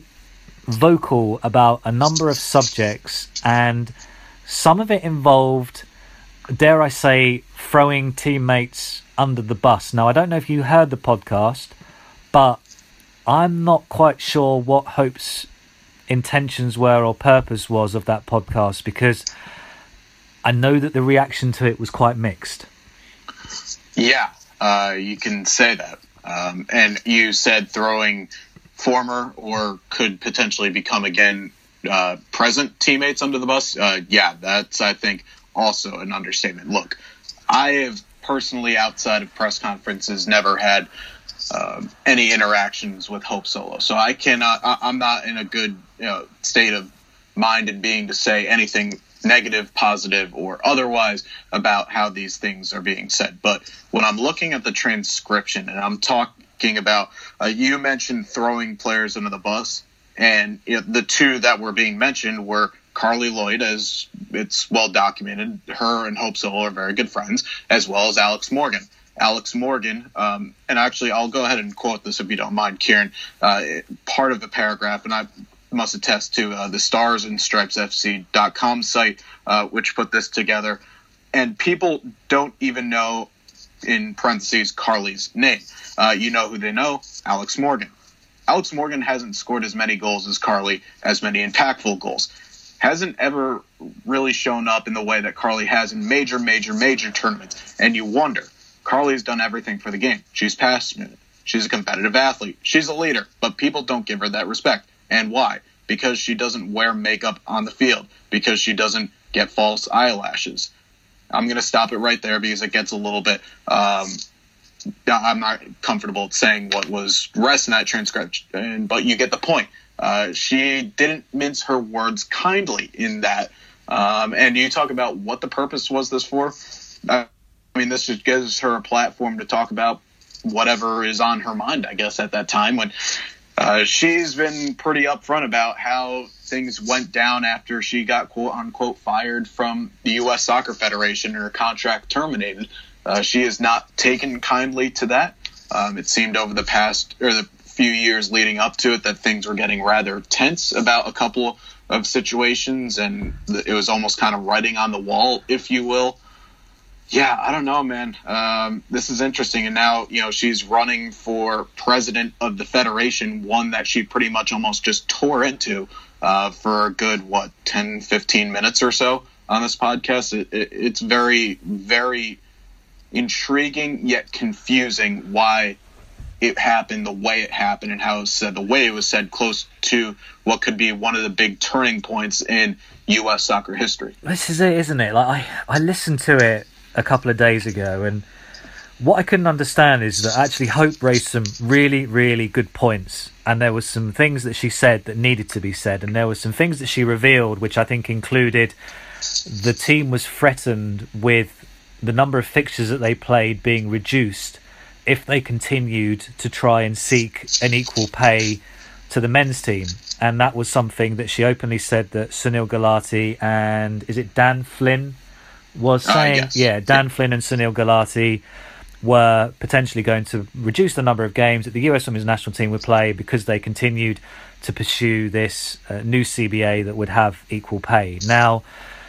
vocal about a number of subjects, and some of it involved, dare I say, throwing teammates under the bus. Now, I don't know if you heard the podcast, but I'm not quite sure what Hope's intentions were or purpose was of that podcast, because I know that the reaction to it was quite mixed. Yeah, uh, you can say that. Um, and you said throwing former or could potentially become again uh, present teammates under the bus. Uh, yeah, that's, I think, also an understatement. Look, I have personally, outside of press conferences, never had uh, any interactions with Hope Solo. So I cannot, I, I'm not in a good you know, state of mind and being to say anything negative, positive, or otherwise about how these things are being said. But when I'm looking at the transcription and I'm talking about, uh, you mentioned throwing players under the bus, and you know, the two that were being mentioned were Carly Lloyd, as it's well documented. Her and Hope Solo are very good friends, as well as Alex Morgan. Alex Morgan, um, and actually I'll go ahead and quote this if you don't mind, Kieran, uh, part of the paragraph, and I must attest to uh, the stars and stripes f c dot com site, uh, which put this together. And people don't even know, in parentheses, Carly's name. Uh, you know who they know? Alex Morgan. Alex Morgan hasn't scored as many goals as Carly, as many impactful goals. Hasn't ever really shown up in the way that Carly has in major, major, major tournaments. And you wonder, Carly's done everything for the game. She's passionate. She's a competitive athlete. She's a leader. But people don't give her that respect. And why? Because she doesn't wear makeup on the field. Because she doesn't get false eyelashes. I'm going to stop it right there because it gets a little bit... Um, I'm not comfortable saying what was rest in that transcription, but you get the point. Uh, she didn't mince her words kindly in that. Um, and you talk about what the purpose was this for. Uh, I mean, this just gives her a platform to talk about whatever is on her mind, I guess, at that time when... Uh, she's been pretty upfront about how things went down after she got quote-unquote fired from the U S Soccer Federation and her contract terminated. Uh, she has not taken kindly to that. Um, it seemed over the past or the few years leading up to it that things were getting rather tense about a couple of situations, and it was almost kind of writing on the wall, if you will. Yeah, I don't know, man. Um, this is interesting. And now, you know, she's running for president of the federation, one that she pretty much almost just tore into uh, for a good, what, ten, fifteen minutes or so on this podcast. It, it, it's very, very intriguing yet confusing why it happened the way it happened and how it was said, the way it was said, close to what could be one of the big turning points in U S soccer history. This is it, isn't it? Like I, I listened to it a couple of days ago, and what I couldn't understand is that actually Hope raised some really, really good points, and there was some things that she said that needed to be said, and there were some things that she revealed, which I think included the team was threatened with the number of fixtures that they played being reduced if they continued to try and seek an equal pay to the men's team. And that was something that she openly said that Sunil Gulati and, is it Dan Flynn, was saying? Uh, yes. Yeah, Dan yeah. Flynn and Sunil Gulati were potentially going to reduce the number of games that the U S Women's National Team would play because they continued to pursue this uh, new C B A that would have equal pay. Now,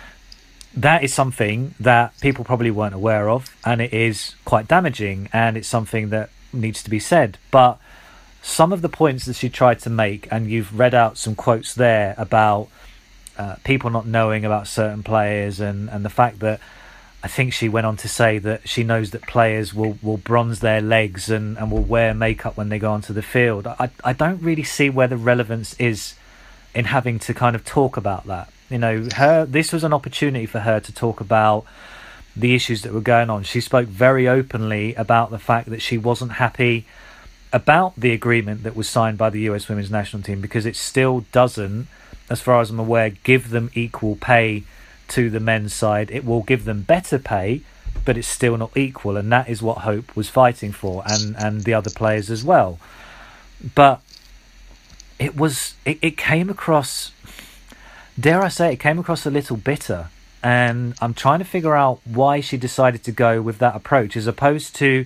that is something that people probably weren't aware of, and it is quite damaging, and it's something that needs to be said. But some of the points that she tried to make, and you've read out some quotes there about uh, people not knowing about certain players, and, and the fact that I think she went on to say that she knows that players will, will bronze their legs and, and will wear makeup when they go onto the field. I, I don't really see where the relevance is in having to kind of talk about that. You know, her this was an opportunity for her to talk about the issues that were going on. She spoke very openly about the fact that she wasn't happy about the agreement that was signed by the U S Women's National Team, because it still doesn't, as far as I'm aware, give them equal pay to the men's side. It will give them better pay, but it's still not equal, and that is what Hope was fighting for, and, and the other players as well. But it was it, it came across, dare I say, it came across a little bitter, and I'm trying to figure out why she decided to go with that approach as opposed to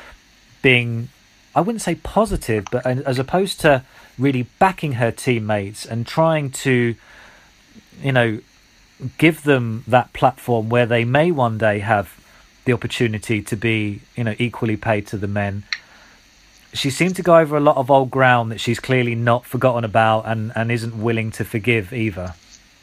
being, I wouldn't say positive, but as opposed to really backing her teammates and trying to, you know, give them that platform where they may one day have the opportunity to be, you know, equally paid to the men. She seemed to go over a lot of old ground that she's clearly not forgotten about and, and isn't willing to forgive either.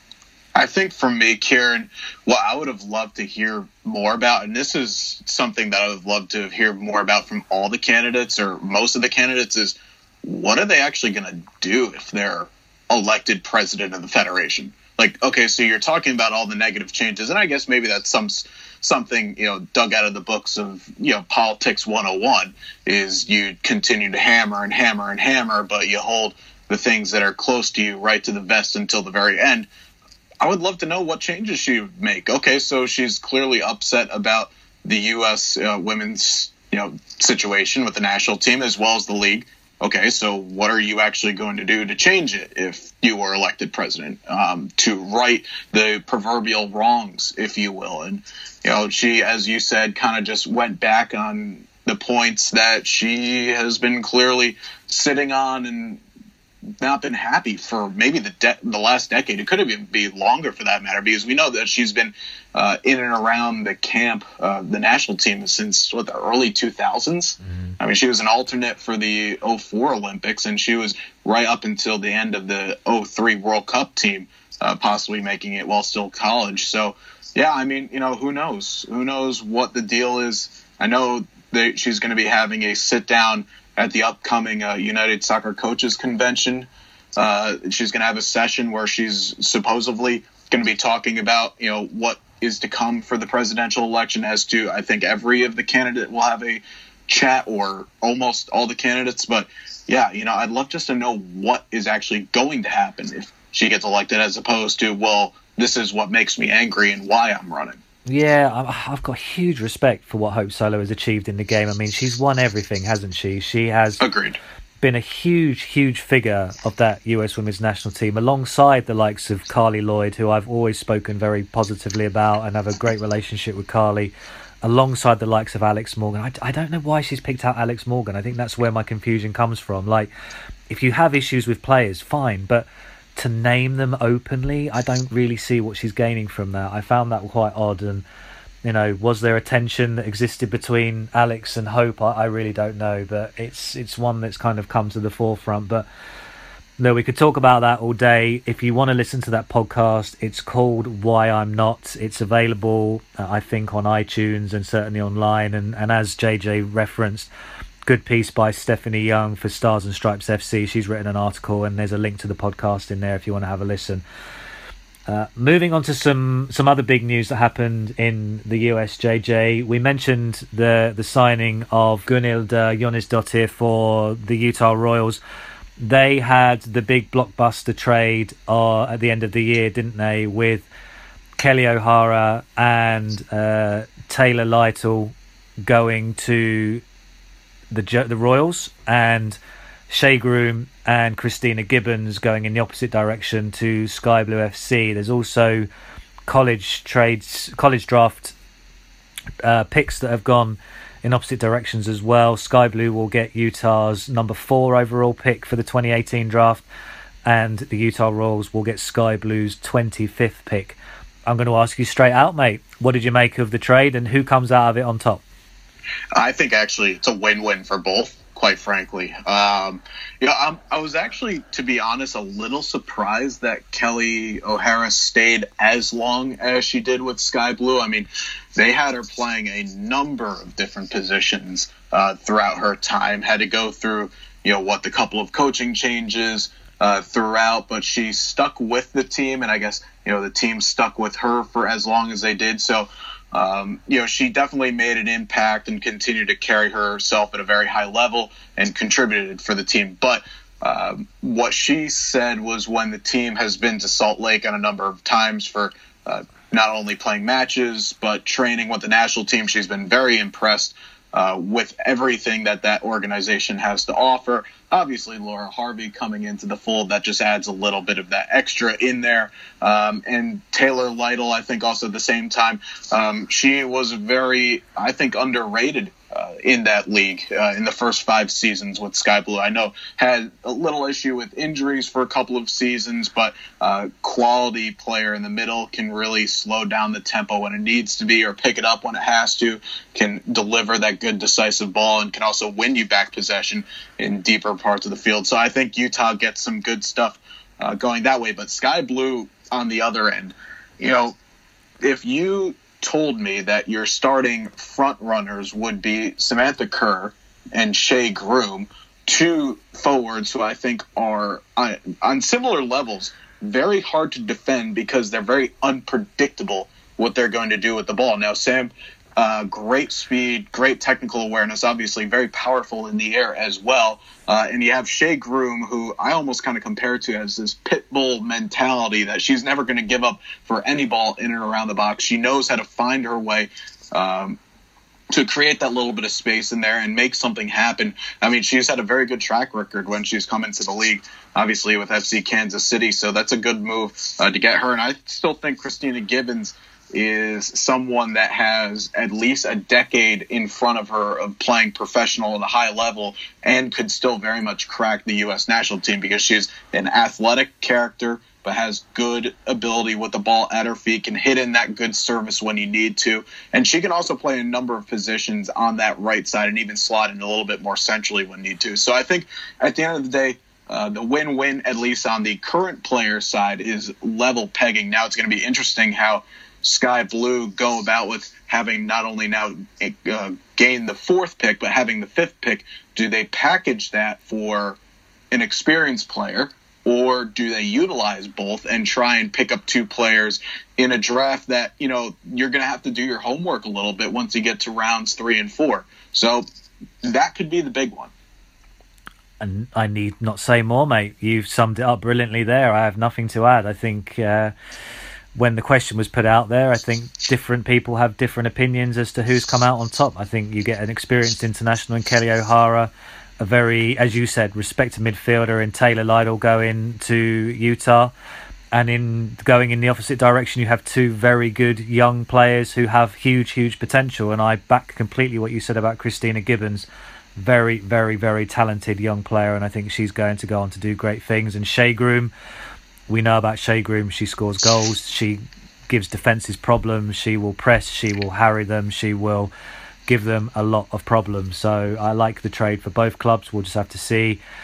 I think for me, Kieran, what I would have loved to hear more about, and this is something that I would have loved to hear more about from all the candidates or most of the candidates, is what are they actually going to do if they're elected president of the federation? Like, okay, so you're talking about all the negative changes, and I guess maybe that's some something, you know, dug out of the books of, you know, politics one oh one, is you continue to hammer and hammer and hammer, but you hold the things that are close to you right to the vest until the very end. I would love to know what changes she would make. Okay, so she's clearly upset about the U S uh, women's, you know, situation with the national team as well as the league. Okay, so what are you actually going to do to change it if you were elected president, um, to right the proverbial wrongs, if you will? And, you know, she, as you said, kind of just went back on the points that she has been clearly sitting on and not been happy for maybe the de- the last decade. It could even be longer for that matter, because we know that she's been uh, in and around the camp, uh, the national team, since what, the early two thousands. Mm-hmm. I mean, she was an alternate for the oh four Olympics, and she was right up until the end of the oh three World Cup team, uh, possibly making it while still college. So, yeah, I mean, you know, who knows? Who knows what the deal is? I know that she's going to be having a sit down at the upcoming uh, United Soccer Coaches Convention. Uh, she's going to have a session where she's supposedly going to be talking about, you know, what is to come for the presidential election. As to, I think every of the candidate will have a chat, or almost all the candidates. But yeah, you know, I'd love just to know what is actually going to happen if she gets elected, as opposed to, well, this is what makes me angry and why I'm running. Yeah, I've got huge respect for what Hope Solo has achieved in the game. I mean, she's won everything, hasn't she? She has Agreed. been a huge, huge figure of that U S Women's National Team, alongside the likes of Carly Lloyd, who I've always spoken very positively about and have a great relationship with Carly, alongside the likes of Alex Morgan. I, I don't know why she's picked out Alex Morgan. I think that's where my confusion comes from. Like, if you have issues with players, fine, but to name them openly, I don't really see what she's gaining from that. I found that quite odd. And, you know, was there a tension that existed between Alex and Hope? I, I really don't know, but it's it's one that's kind of come to the forefront. But No, we could talk about that all day. If you want to listen to that podcast, it's called Why I'm Not. It's available, uh, I think, on iTunes and certainly online. And, and as J J referenced, good piece by Stephanie Young for Stars and Stripes F C. She's written an article, and there's a link to the podcast in there if you want to have a listen. Uh, moving on to some, some other big news that happened in the U S, J J. We mentioned the the signing of Gunhild uh, Jónsdóttir for the Utah Royals. They had the big blockbuster trade uh, at the end of the year, didn't they, with Kelly O'Hara and uh, Taylor Lytle going to the the Royals, and Shea Groom and Christina Gibbons going in the opposite direction to Sky Blue F C. There's also college trades, college draft uh, picks that have gone in opposite directions as well. Sky Blue will get Utah's number four overall pick for the twenty eighteen draft, and the Utah Royals will get Sky Blue's twenty-fifth pick. I'm going to ask you straight out, mate, what did you make of the trade, and who comes out of it on top? I think actually it's a win-win for both, quite frankly. Um, you know, I'm, I was actually, to be honest, a little surprised that Kelly O'Hara stayed as long as she did with Sky Blue. I mean, they had her playing a number of different positions uh, throughout her time, had to go through, you know, what the couple of coaching changes uh, throughout, but she stuck with the team, and I guess, you know, the team stuck with her for as long as they did. So, Um, you know, she definitely made an impact and continued to carry herself at a very high level and contributed for the team. But um, what she said was, when the team has been to Salt Lake on a number of times for uh, not only playing matches but training with the national team, she's been very impressed uh, with everything that that organization has to offer. Obviously, Laura Harvey coming into the fold, that just adds a little bit of that extra in there. Um, and Taylor Lytle, I think also at the same time, um, she was very, I think, underrated uh, in that league uh, in the first five seasons with Sky Blue. I know had a little issue with injuries for a couple of seasons, but uh, quality player in the middle, can really slow down the tempo when it needs to be or pick it up when it has to, can deliver that good decisive ball, and can also win you back possession in deeper parts of the field. So I think Utah gets some good stuff uh, going that way. But Sky Blue on the other end, you know, if you told me that your starting front runners would be Samantha Kerr and Shea Groom, two forwards who I think are on, on similar levels, very hard to defend because they're very unpredictable what they're going to do with the ball. Now, Sam, Uh, great speed, great technical awareness, obviously very powerful in the air as well. Uh, and you have Shea Groom, who I almost kind of compare to as this pit bull mentality that she's never going to give up for any ball in and around the box. She knows how to find her way um, to create that little bit of space in there and make something happen. I mean, she's had a very good track record when she's come into the league, obviously with F C Kansas City. So that's a good move uh, to get her. And I still think Christina Gibbons is someone that has at least a decade in front of her of playing professional at a high level, and could still very much crack the U S national team, because she's an athletic character but has good ability with the ball at her feet, can hit in that good service when you need to, and she can also play a number of positions on that right side and even slot in a little bit more centrally when need to. So I think at the end of the day, Uh, the win-win, at least on the current player side, is level pegging. Now it's going to be interesting how Sky Blue go about with having not only now uh, gained the fourth pick, but having the fifth pick. Do they package that for an experienced player, or do they utilize both and try and pick up two players in a draft that, you know, you're going to have to do your homework a little bit once you get to rounds three and four? So that could be the big one. And I need not say more, mate. You've summed it up brilliantly there. I have nothing to add. I think uh, when the question was put out there, I think different people have different opinions as to who's come out on top. I think you get an experienced international in Kelly O'Hara, a very, as you said, respected midfielder in Taylor Lytle going to Utah. And in going in the opposite direction, you have two very good young players who have huge, huge potential. And I back completely what you said about Christina Gibbons. Very, very, very talented young player, and I think she's going to go on to do great things. And Shea Groom, we know about Shea Groom. She scores goals. She gives defences problems. She will press. She will harry them. She will give them a lot of problems. So I like the trade for both clubs. We'll just have to see.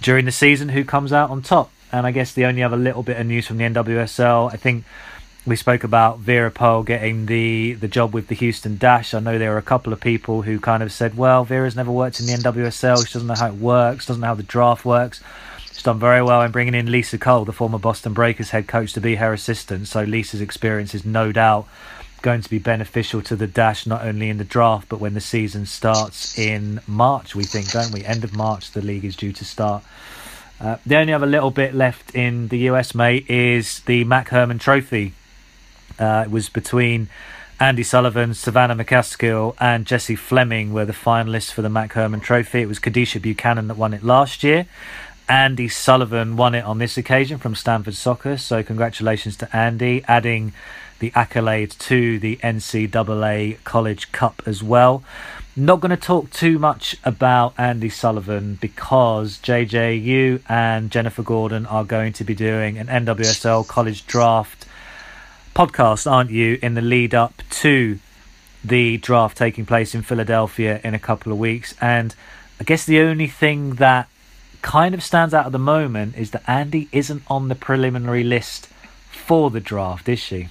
during the season who comes out on top. And I guess the only other little bit of news from the N W S L, I think we spoke about Vera Pearl getting the, the job with the Houston Dash. I know there were a couple of people who kind of said, well, Vera's never worked in the N W S L. She doesn't know how it works, doesn't know how the draft works. She's done very well in bringing in Lisa Cole, the former Boston Breakers head coach, to be her assistant. So Lisa's experience is no doubt going to be beneficial to the Dash, not only in the draft, but when the season starts in March, we think, don't we? End of March, the league is due to start. Uh, the only other little bit left in the U S, mate, is the Mac Herman Trophy. Uh, it was between Andy Sullivan, Savannah McCaskill and Jessie Fleming were the finalists for the Mac Herman Trophy. It was Kadisha Buchanan that won it last year. Andy Sullivan won it on this occasion from Stanford Soccer, so congratulations to Andy, adding the accolade to the N C double A College Cup as well. Not going to talk too much about Andy Sullivan because J J, you and Jennifer Gordon are going to be doing an N W S L College Draft podcast, aren't you, in the lead up to the draft taking place in Philadelphia in a couple of weeks. And I guess the only thing that kind of stands out at the moment is that Andy isn't on the preliminary list for the draft, is she?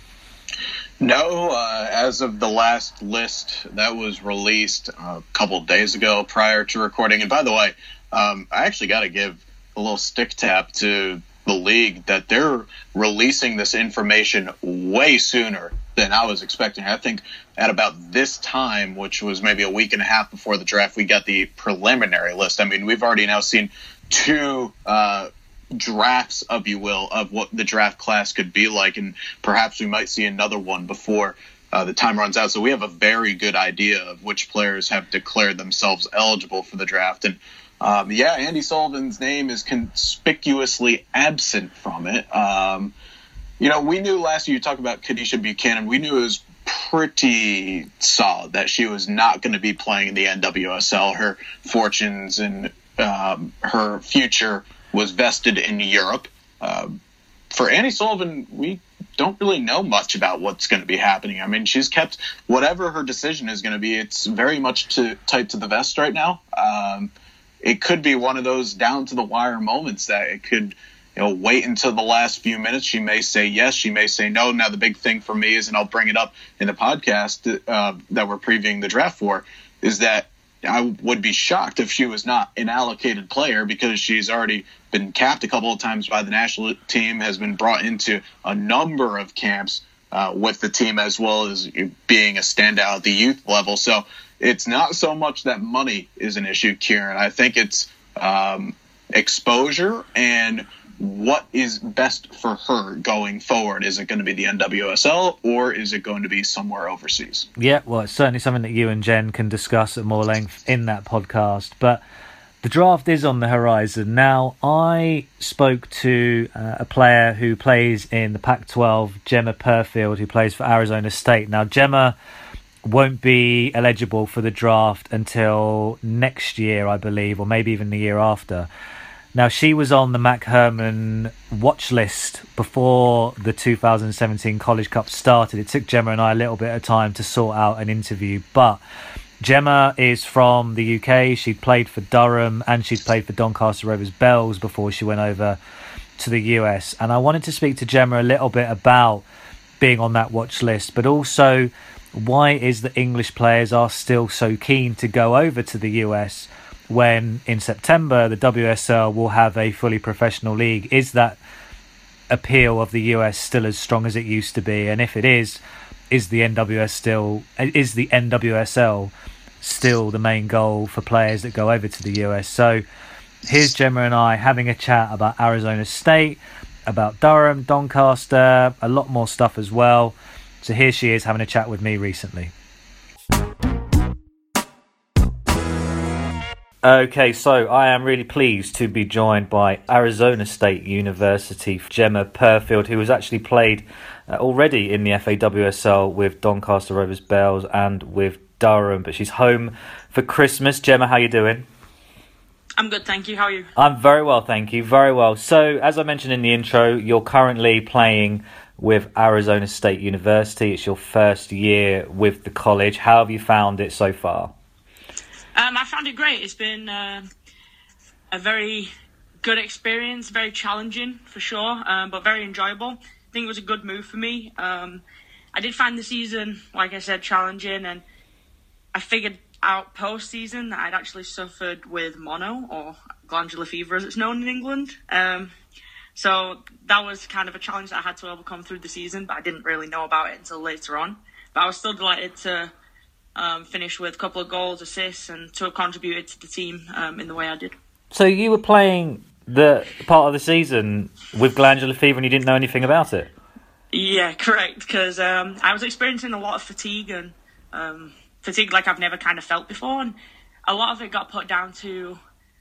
No, uh, as of the last list that was released a couple of days ago prior to recording. And by the way, um, I actually got to give a little stick tap to the league that they're releasing this information way sooner than I was expecting. I think at about this time, which was maybe a week and a half before the draft, we got the preliminary list. I mean, we've already now seen two uh, drafts, if you will, of what the draft class could be like, and perhaps we might see another one before uh, the time runs out. So we have a very good idea of which players have declared themselves eligible for the draft. And Um, yeah, Andy Sullivan's name is conspicuously absent from it. Um, you know, we knew last year, you talk about Kadisha Buchanan, we knew it was pretty solid that she was not going to be playing in the N W S L. Her fortunes and um, her future was vested in Europe. Uh, for Andy Sullivan, we don't really know much about what's going to be happening. I mean, she's kept whatever her decision is going to be, it's very much to, tight to the vest right now. Um, It could be one of those down to the wire moments that it could, you know, wait until the last few minutes. She may say yes, she may say no. Now, the big thing for me is, and I'll bring it up in the podcast uh, that we're previewing the draft for, is that I would be shocked if she was not an allocated player, because she's already been capped a couple of times by the national team, has been brought into a number of camps uh, with the team, as well as being a standout at the youth level. So it's not so much that money is an issue, Kieran. I think it's um, exposure and what is best for her going forward. Is it going to be the N W S L or is it going to be somewhere overseas? Yeah, well, it's certainly something that you and Jen can discuss at more length in that podcast. But the draft is on the horizon. Now, I spoke to uh, a player who plays in the Pac twelve, Gemma Perfield, who plays for Arizona State. Now, Gemma won't be eligible for the draft until next year, I believe, or maybe even the year after. Now, she was on the Mac Herman watch list before the two thousand seventeen College Cup started. It took Gemma and I a little bit of time to sort out an interview, but Gemma is from the U K. She'd played for Durham and she'd played for Doncaster Rovers Bells before she went over to the U S. And I wanted to speak to Gemma a little bit about being on that watch list, but also why is that English players are still so keen to go over to the U S when in September the W S L will have a fully professional league. Is that appeal of the U S still as strong as it used to be? And if it is, is the N W S still is the N W S L still the main goal for players that go over to the U S? So here's Gemma and I having a chat about Arizona State, about Durham, Doncaster, a lot more stuff as well. So here she is having a chat with me recently. Okay, so I am really pleased to be joined by Arizona State University Gemma Perfield, who has actually played uh, already in the F A W S L with Doncaster Rovers Bells and with Durham, but she's home for Christmas. Gemma, how you doing? I'm good, thank you. How are you? I'm very well, thank you. Very well. So, as I mentioned in the intro, you're currently playing with Arizona State University. It's your first year with the college. How have you found it so far? Um, I found it great. It's been uh, a very good experience, very challenging for sure, um, but very enjoyable. I think it was a good move for me. Um, I did find the season, like I said, challenging, and I figured out post-season that I'd actually suffered with mono, or glandular fever as it's known in England. Um, so that was kind of a challenge that I had to overcome through the season, but I didn't really know about it until later on. But I was still delighted to um, finish with a couple of goals, assists, and to have contributed to the team um, in the way I did. So you were playing the part of the season with glandular fever and you didn't know anything about it? Yeah, correct, because um, I was experiencing a lot of fatigue, and um, fatigue like I've never kind of felt before, and a lot of it got put down to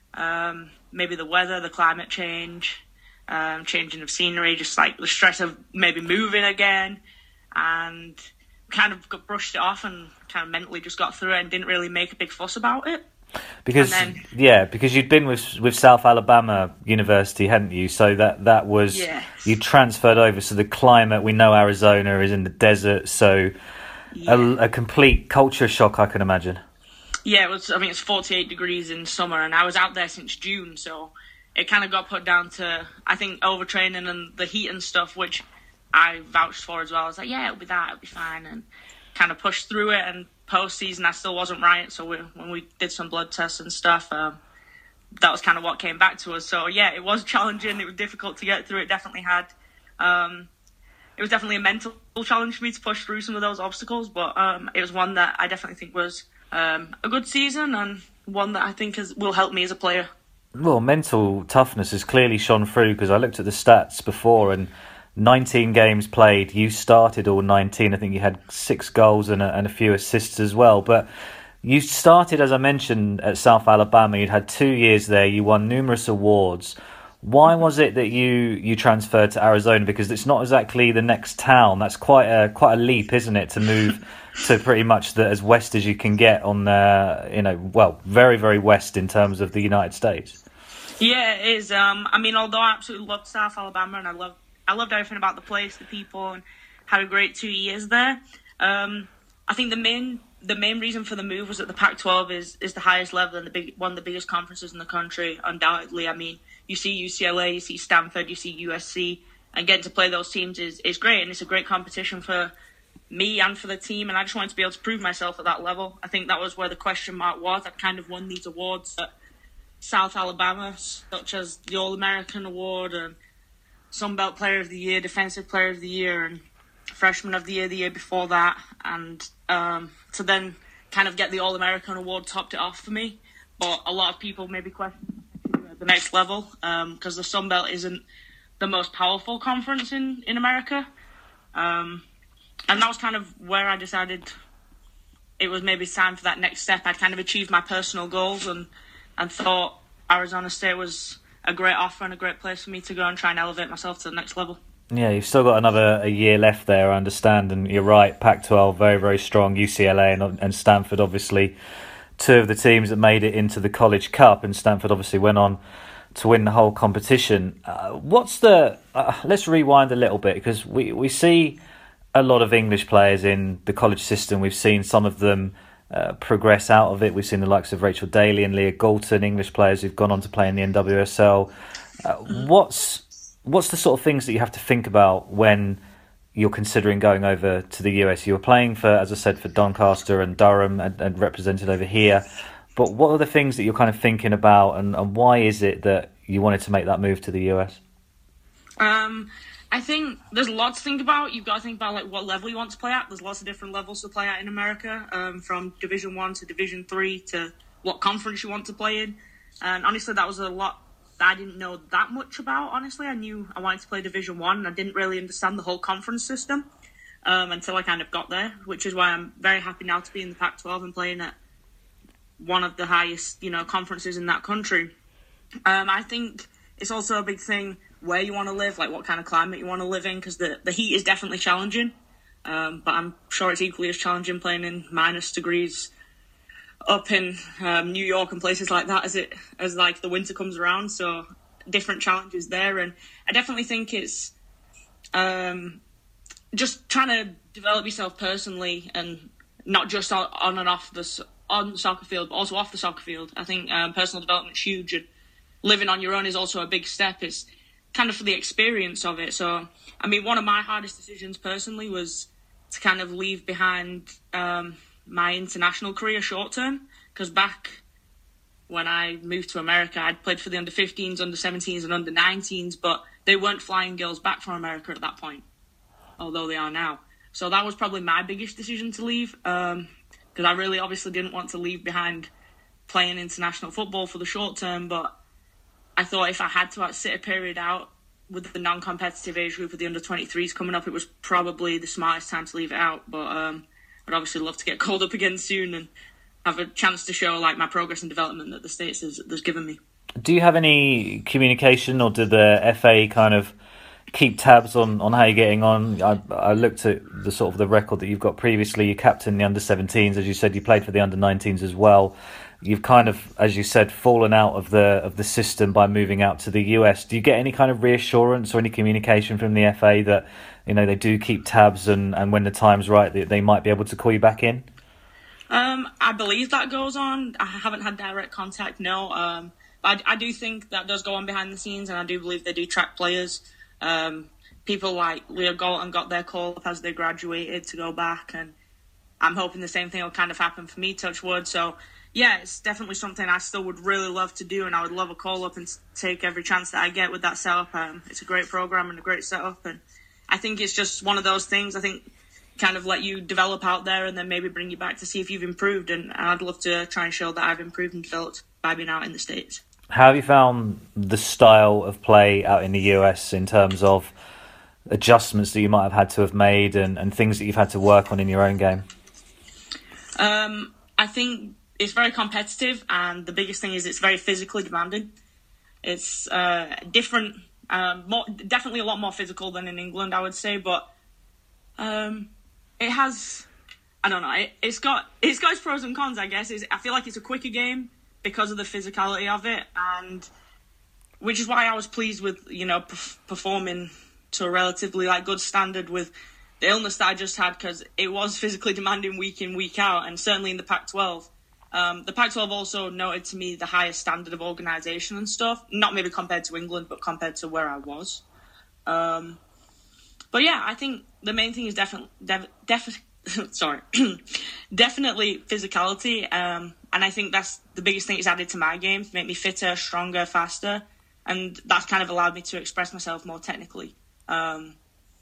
um, maybe the weather, the climate change, um, changing of scenery, just like the stress of maybe moving again, and kind of got brushed it off and kind of mentally just got through it and didn't really make a big fuss about it. Because then, yeah, because you'd been with with South Alabama University, hadn't you? So that that was yes. You transferred over. So the climate, we know Arizona is in the desert, so yeah. a, a complete culture shock, I can imagine. Yeah, it was. I mean, it's forty-eight degrees in summer, and I was out there since June, so it kind of got put down to, I think, overtraining and the heat and stuff, which I vouched for as well. I was like, yeah, it'll be that, it'll be fine, and kind of pushed through it. And post-season, I still wasn't right, so we, when we did some blood tests and stuff, um, that was kind of what came back to us. So yeah, it was challenging, it was difficult to get through, it definitely had, um, it was definitely a mental challenge for me to push through some of those obstacles, but um, it was one that I definitely think was um, a good season, and one that I think is, will help me as a player. Well, mental toughness has clearly shone through, because I looked at the stats before, and nineteen games played, you started all nineteen. I think you had six goals and a, and a few assists as well. But you started, as I mentioned, at South Alabama. You'd had two years there. You won numerous awards. Why was it that you, you transferred to Arizona? Because it's not exactly the next town. That's quite a quite a leap, isn't it, to move to pretty much the, as west as you can get on the, you know, well, very, very west in terms of the United States. Yeah, it is. Um, I mean, although I absolutely loved South Alabama, and I loved I loved everything about the place, the people, and had a great two years there. Um, I think the main the main reason for the move was that the Pac twelve is, is the highest level and the big one of the biggest conferences in the country, undoubtedly. I mean, you see U C L A, you see Stanford, you see U S C, and getting to play those teams is, is great, and it's a great competition for me and for the team, and I just wanted to be able to prove myself at that level. I think that was where the question mark was. I kind of won these awards at South Alabama, such as the All-American Award and Sun Belt Player of the Year, Defensive Player of the Year, and Freshman of the Year the year before that. And um, to then kind of get the All-American Award topped it off for me. But a lot of people maybe question at the next level because um, the Sun Belt isn't the most powerful conference in, in America. Um, and that was kind of where I decided it was maybe time for that next step. I'd kind of achieved my personal goals and, and thought Arizona State was a great offer and a great place for me to go and try and elevate myself to the next level. Yeah, you've still got another a year left there, I understand, and you're right, Pac twelve, very, very strong, U C L A and, and Stanford, obviously, two of the teams that made it into the College Cup, and Stanford obviously went on to win the whole competition. Uh, what's the... Uh, let's rewind a little bit, because we, we see a lot of English players in the college system. We've seen some of them Uh, progress out of it. We've seen the likes of Rachel Daly and Leah Galton, English players who've gone on to play in the N W S L. Uh, what's what's the sort of things that you have to think about when you're considering going over to the U S? You were playing for, as I said, for Doncaster and Durham and, and represented over here. But what are the things that you're kind of thinking about, and, and why is it that you wanted to make that move to the U S? Um, I think there's a lot to think about. You've got to think about like what level you want to play at. There's lots of different levels to play at in America, um, from Division One to Division Three to what conference you want to play in. And honestly, that was a lot that I didn't know that much about. Honestly, I knew I wanted to play Division One, and I didn't really understand the whole conference system um, until I kind of got there. Which is why I'm very happy now to be in the Pac twelve and playing at one of the highest, you know, conferences in that country. Um, I think it's also a big thing where you want to live, like what kind of climate you want to live in, because the, the heat is definitely challenging. Um, but I'm sure it's equally as challenging playing in minus degrees up in um, New York and places like that as it as like the winter comes around. So different challenges there, and I definitely think it's um, just trying to develop yourself personally, and not just on, on and off the on the soccer field, but also off the soccer field. I think um, personal development's huge, and living on your own is also a big step. It's kind of for the experience of it. So, I mean, one of my hardest decisions personally was to kind of leave behind um, my international career short term, because back when I moved to America, I'd played for the under fifteens, under seventeens and under nineteens, but they weren't flying girls back from America at that point, although they are now. So that was probably my biggest decision to leave, because um, I really obviously didn't want to leave behind playing international football for the short term, but I thought if I had to sit a period out with the non-competitive age group of the under twenty-threes coming up, it was probably the smartest time to leave it out. But um, I'd obviously love to get called up again soon and have a chance to show like my progress and development that the States has, has given me. Do you have any communication, or do the F A kind of keep tabs on, on how you're getting on? I, I looked at the sort of the record that you've got previously. You captained the under seventeens, as you said. You played for the under nineteens as well. You've kind of, as you said, fallen out of the of the system by moving out to the U S. Do you get any kind of reassurance or any communication from the F A that, you know, they do keep tabs, and, and when the time's right, they, they might be able to call you back in? Um, I believe that goes on. I haven't had direct contact, no. Um, but I, I do think that does go on behind the scenes, and I do believe they do track players. Um, people like Leo Galton got their call up as they graduated to go back, and I'm hoping the same thing will kind of happen for me, touch wood. So, yeah, it's definitely something I still would really love to do, and I would love a call-up and take every chance that I get with that setup. Um, it's a great program and a great setup, and I think it's just one of those things, I think, kind of let you develop out there and then maybe bring you back to see if you've improved, and I'd love to try and show that I've improved and developed by being out in the States. How have you found the style of play out in the U S in terms of adjustments that you might have had to have made and, and things that you've had to work on in your own game? Um, I think it's very competitive, and the biggest thing is it's very physically demanding. It's uh, different, um, more, definitely a lot more physical than in England, I would say, but um, it has, I don't know, it, it's got it's got its pros and cons, I guess. It's, I feel like it's a quicker game because of the physicality of it, and which is why I was pleased with, you know, p- performing to a relatively like good standard with the illness that I just had, because it was physically demanding week in, week out, and certainly in the Pac twelve. Um, the Pac twelve also noted to me the highest standard of organisation and stuff, not maybe compared to England, but compared to where I was. Um, but yeah, I think the main thing is definitely, def- def- sorry, definitely physicality. Um, and I think that's the biggest thing it's added to my game, to make me fitter, stronger, faster. And that's kind of allowed me to express myself more technically. Um,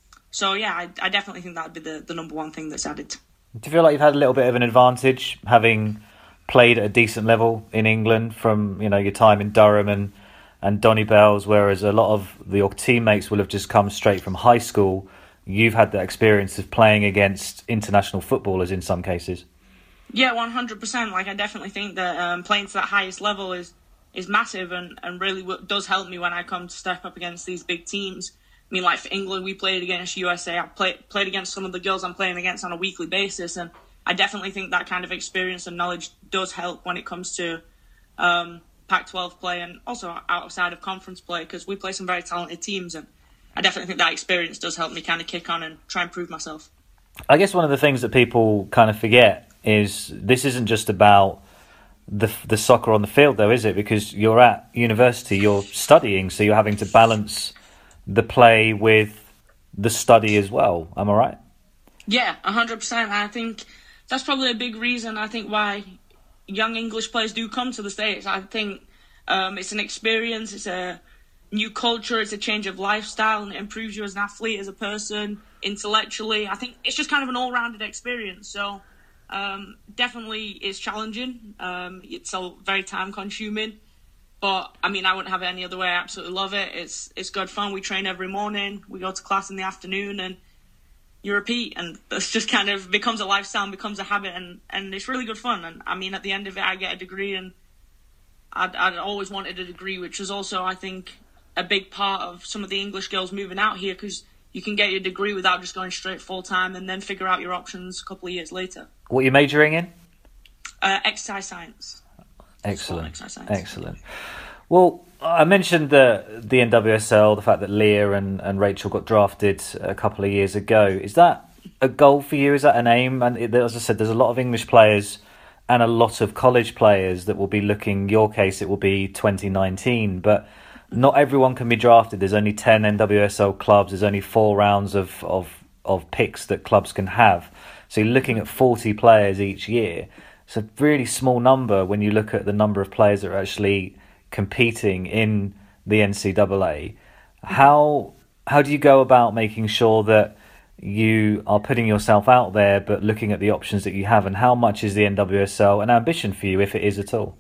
so yeah, I, I definitely think that'd be the, the number one thing that's added. Do you feel like you've had a little bit of an advantage having played at a decent level in England from, you know, your time in Durham and, and Donny Bells, whereas a lot of the, your teammates will have just come straight from high school? You've had that experience of playing against international footballers in some cases. Yeah, one hundred percent. Like, I definitely think that um, playing to that highest level is is massive, and, and really w- does help me when I come to step up against these big teams. I mean, like for England, we played against U S A. I played played against some of the girls I'm playing against on a weekly basis, and I definitely think that kind of experience and knowledge does help when it comes to um, Pac twelve play, and also outside of conference play, because we play some very talented teams, and I definitely think that experience does help me kind of kick on and try and prove myself. I guess one of the things that people kind of forget is this isn't just about the the soccer on the field, though, is it? Because you're at university, you're studying, so you're having to balance the play with the study as well. Am I right? Yeah, one hundred percent. I think that's probably a big reason, I think, why young English players do come to the States. I think um, it's an experience, it's a new culture, it's a change of lifestyle, and it improves you as an athlete, as a person, intellectually. I think it's just kind of an all-rounded experience. So um, definitely it's challenging. Um, it's all very time-consuming. But, I mean, I wouldn't have it any other way. I absolutely love it. It's it's good fun. We train every morning. We go to class in the afternoon, and you repeat. And it's just kind of becomes a lifestyle and becomes a habit, and, and it's really good fun. And, I mean, at the end of it, I get a degree, and I'd, I'd always wanted a degree, which is also, I think, a big part of some of the English girls moving out here, because you can get your degree without just going straight full-time and then figure out your options a couple of years later. What are you majoring in? Uh, exercise science. Excellent, excellent. Well, I mentioned the the N W S L, the fact that Leah and, and Rachel got drafted a couple of years ago. Is that a goal for you? Is that an aim? And it, as I said, there's a lot of English players and a lot of college players that will be looking, your case, it will be twenty nineteen, but not everyone can be drafted. There's only ten N W S L clubs. There's only four rounds of, of, of picks that clubs can have. So you're looking at forty players each year. It's a really small number when you look at the number of players that are actually competing in the N C double A. How how do you go about making sure that you are putting yourself out there but looking at the options that you have, and how much is the N W S L an ambition for you, if it is at all?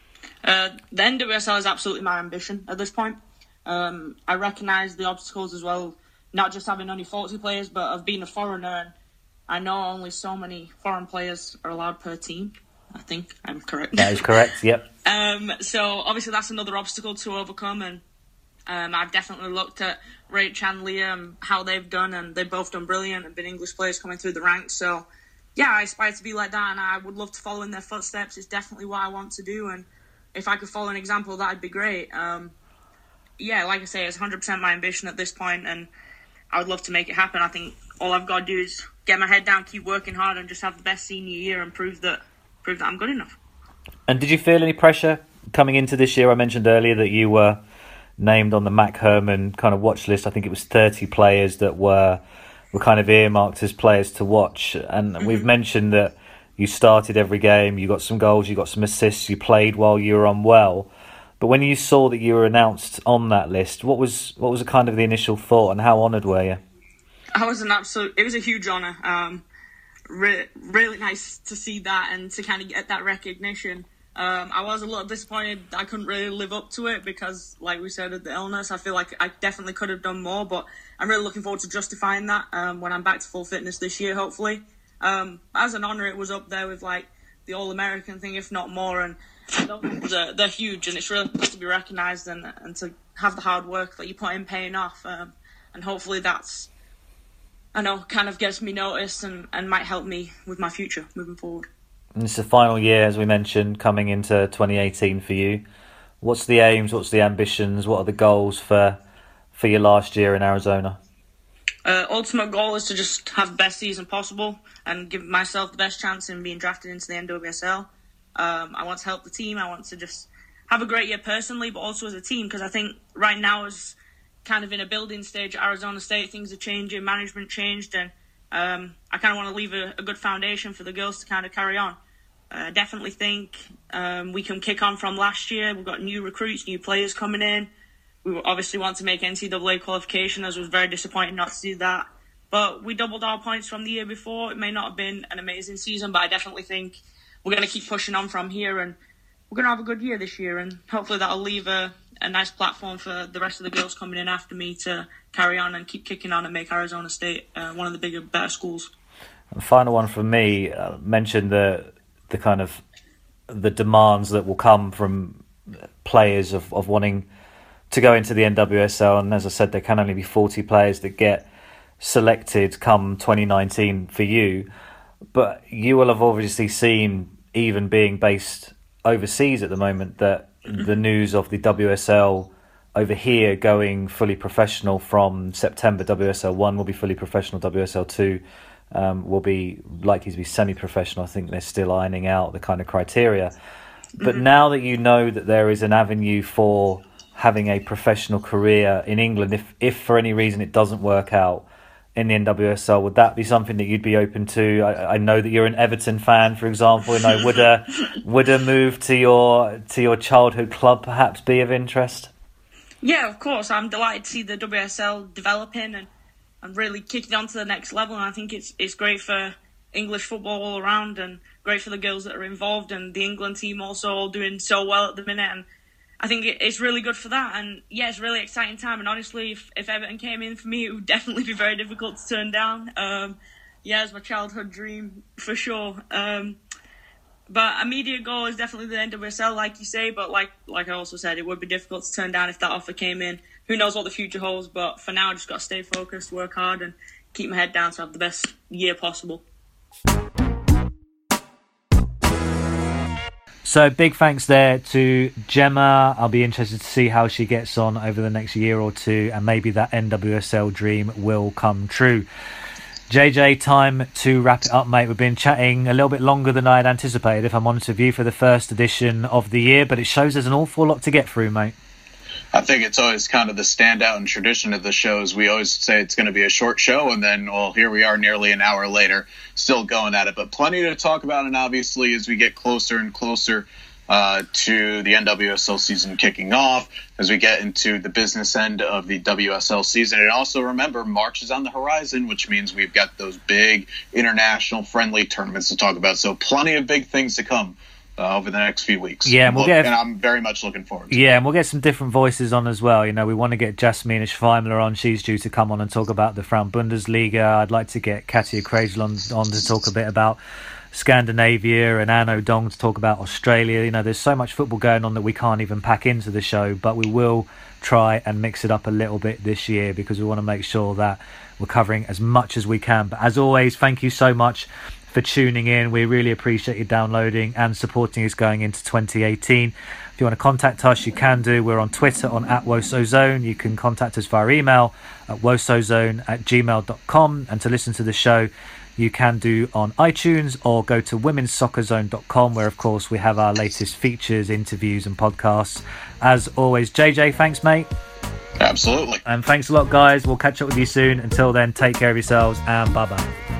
Uh, the N W S L is absolutely my ambition at this point. Um, I recognise the obstacles as well, not just having only forty players, but of being a foreigner, and I know only so many foreign players are allowed per team. I think I'm correct. That is correct, yep. um, so obviously that's another obstacle to overcome, and um, I've definitely looked at Rach and Leah and how they've done, and they've both done brilliant and been English players coming through the ranks. So yeah, I aspire to be like that, and I would love to follow in their footsteps. It's definitely what I want to do, and if I could follow an example, that'd be great. Um, yeah, like I say, it's one hundred percent my ambition at this point, and I would love to make it happen. I think all I've got to do is get my head down, keep working hard, and just have the best senior year and prove that prove that I'm good enough. And did you feel any pressure coming into this year? I mentioned earlier that you were named on the Mac Herman kind of watch list. I think it was thirty players that were were kind of earmarked as players to watch. And mm-hmm. we've mentioned that you started every game, you got some goals, you got some assists, you played while you were unwell. But when you saw that you were announced on that list, what was what was the kind of the initial thought, and how honoured were you? I was an absolute. It was a huge honour. Um, re- really nice to see that and to kind of get that recognition. Um, I was a little disappointed I couldn't really live up to it because, like we said, of the illness. I feel like I definitely could have done more, but I'm really looking forward to justifying that um, when I'm back to full fitness this year, hopefully. Um, as an honour, it was up there with like the All-American thing, if not more, and they're, they're huge, and it's really nice to be recognised and, and to have the hard work that you put in paying off, um, and hopefully that's, I know, kind of gets me noticed and, and might help me with my future moving forward. And it's the final year, as we mentioned, coming into twenty eighteen for you. What's the aims, what's the ambitions, what are the goals for for your last year in Arizona? Uh, ultimate goal is to just have the best season possible and give myself the best chance in being drafted into the N W S L. Um, I want to help the team. I want to just have a great year personally, but also as a team, because I think right now is kind of in a building stage at Arizona State. Things are changing, management changed, and um, I kind of want to leave a, a good foundation for the girls to kind of carry on. I uh, definitely think um, we can kick on from last year. We've got new recruits, new players coming in. We obviously want to make N C double A qualification, as it was very disappointing not to do that. But we doubled our points from the year before. It may not have been an amazing season, but I definitely think we're going to keep pushing on from here, and we're going to have a good year this year, and hopefully that'll leave a, a nice platform for the rest of the girls coming in after me to carry on and keep kicking on and make Arizona State uh, one of the bigger, better schools. And final one from me, uh, mentioned the the kind of the demands that will come from players of, of wanting to go into the N W S L, and as I said, there can only be forty players that get selected come twenty nineteen for you. But you will have obviously seen, even being based overseas at the moment, that the news of the W S L over here going fully professional from September. W S L one will be fully professional, W S L two um, will be likely to be semi-professional. I think they're still ironing out the kind of criteria. But now that you know that there is an avenue for having a professional career in England, if if for any reason it doesn't work out in the N W S L, would that be something that you'd be open to? I, I know that you're an Everton fan, for example. You know, would a would a move to your to your childhood club perhaps be of interest? Yeah, of course. I'm delighted to see the W S L developing and, and really kicking on to the next level. And I think it's it's great for English football all around, and great for the girls that are involved, and the England team also all doing so well at the minute. And I think it's really good for that. And yeah, it's a really exciting time. And honestly, if, if Everton came in for me, it would definitely be very difficult to turn down. Um, yeah, it's my childhood dream for sure. Um, but immediate goal is definitely the N W S L, like you say. But like like I also said, it would be difficult to turn down if that offer came in. Who knows what the future holds? But for now, I just got to stay focused, work hard, and keep my head down to have the best year possible. So big thanks there to Gemma. I'll be interested to see how she gets on over the next year or two, and maybe that N W S L dream will come true. J J, time to wrap it up, mate. We've been chatting a little bit longer than I had anticipated, if I'm honest with you, for the first edition of the year, but it shows there's an awful lot to get through, mate. I think it's always kind of the standout and tradition of the shows. We always say it's going to be a short show, and then, well, here we are nearly an hour later, still going at it. But plenty to talk about, and obviously as we get closer and closer uh, to the N W S L season kicking off, as we get into the business end of the W S L season. And also remember, March is on the horizon, which means we've got those big international friendly tournaments to talk about. So plenty of big things to come Uh, over the next few weeks. Yeah, and, we'll Look, get, and I'm very much looking forward to yeah, it. and we'll get some different voices on as well. You know, we want to get Jasmina Schweimler on. She's due to come on and talk about the Frauen Bundesliga. I'd like to get Katja Krejl on, on to talk a bit about Scandinavia, and Anne O'Dong to talk about Australia. You know, there's so much football going on that we can't even pack into the show, but we will try and mix it up a little bit this year because we want to make sure that we're covering as much as we can. But as always, thank you so much for tuning in. We really appreciate you downloading and supporting us going into twenty eighteen. If you want to contact us, you can do. We're on Twitter on at WosoZone. You can contact us via email at wosozone at gmail dot com. And to listen to the show, you can do on iTunes or go to womens soccer zone dot com, where of course we have our latest features, interviews and podcasts. As always, J J, thanks mate. Absolutely. And thanks a lot guys. We'll catch up with you soon. Until then, take care of yourselves and bye bye.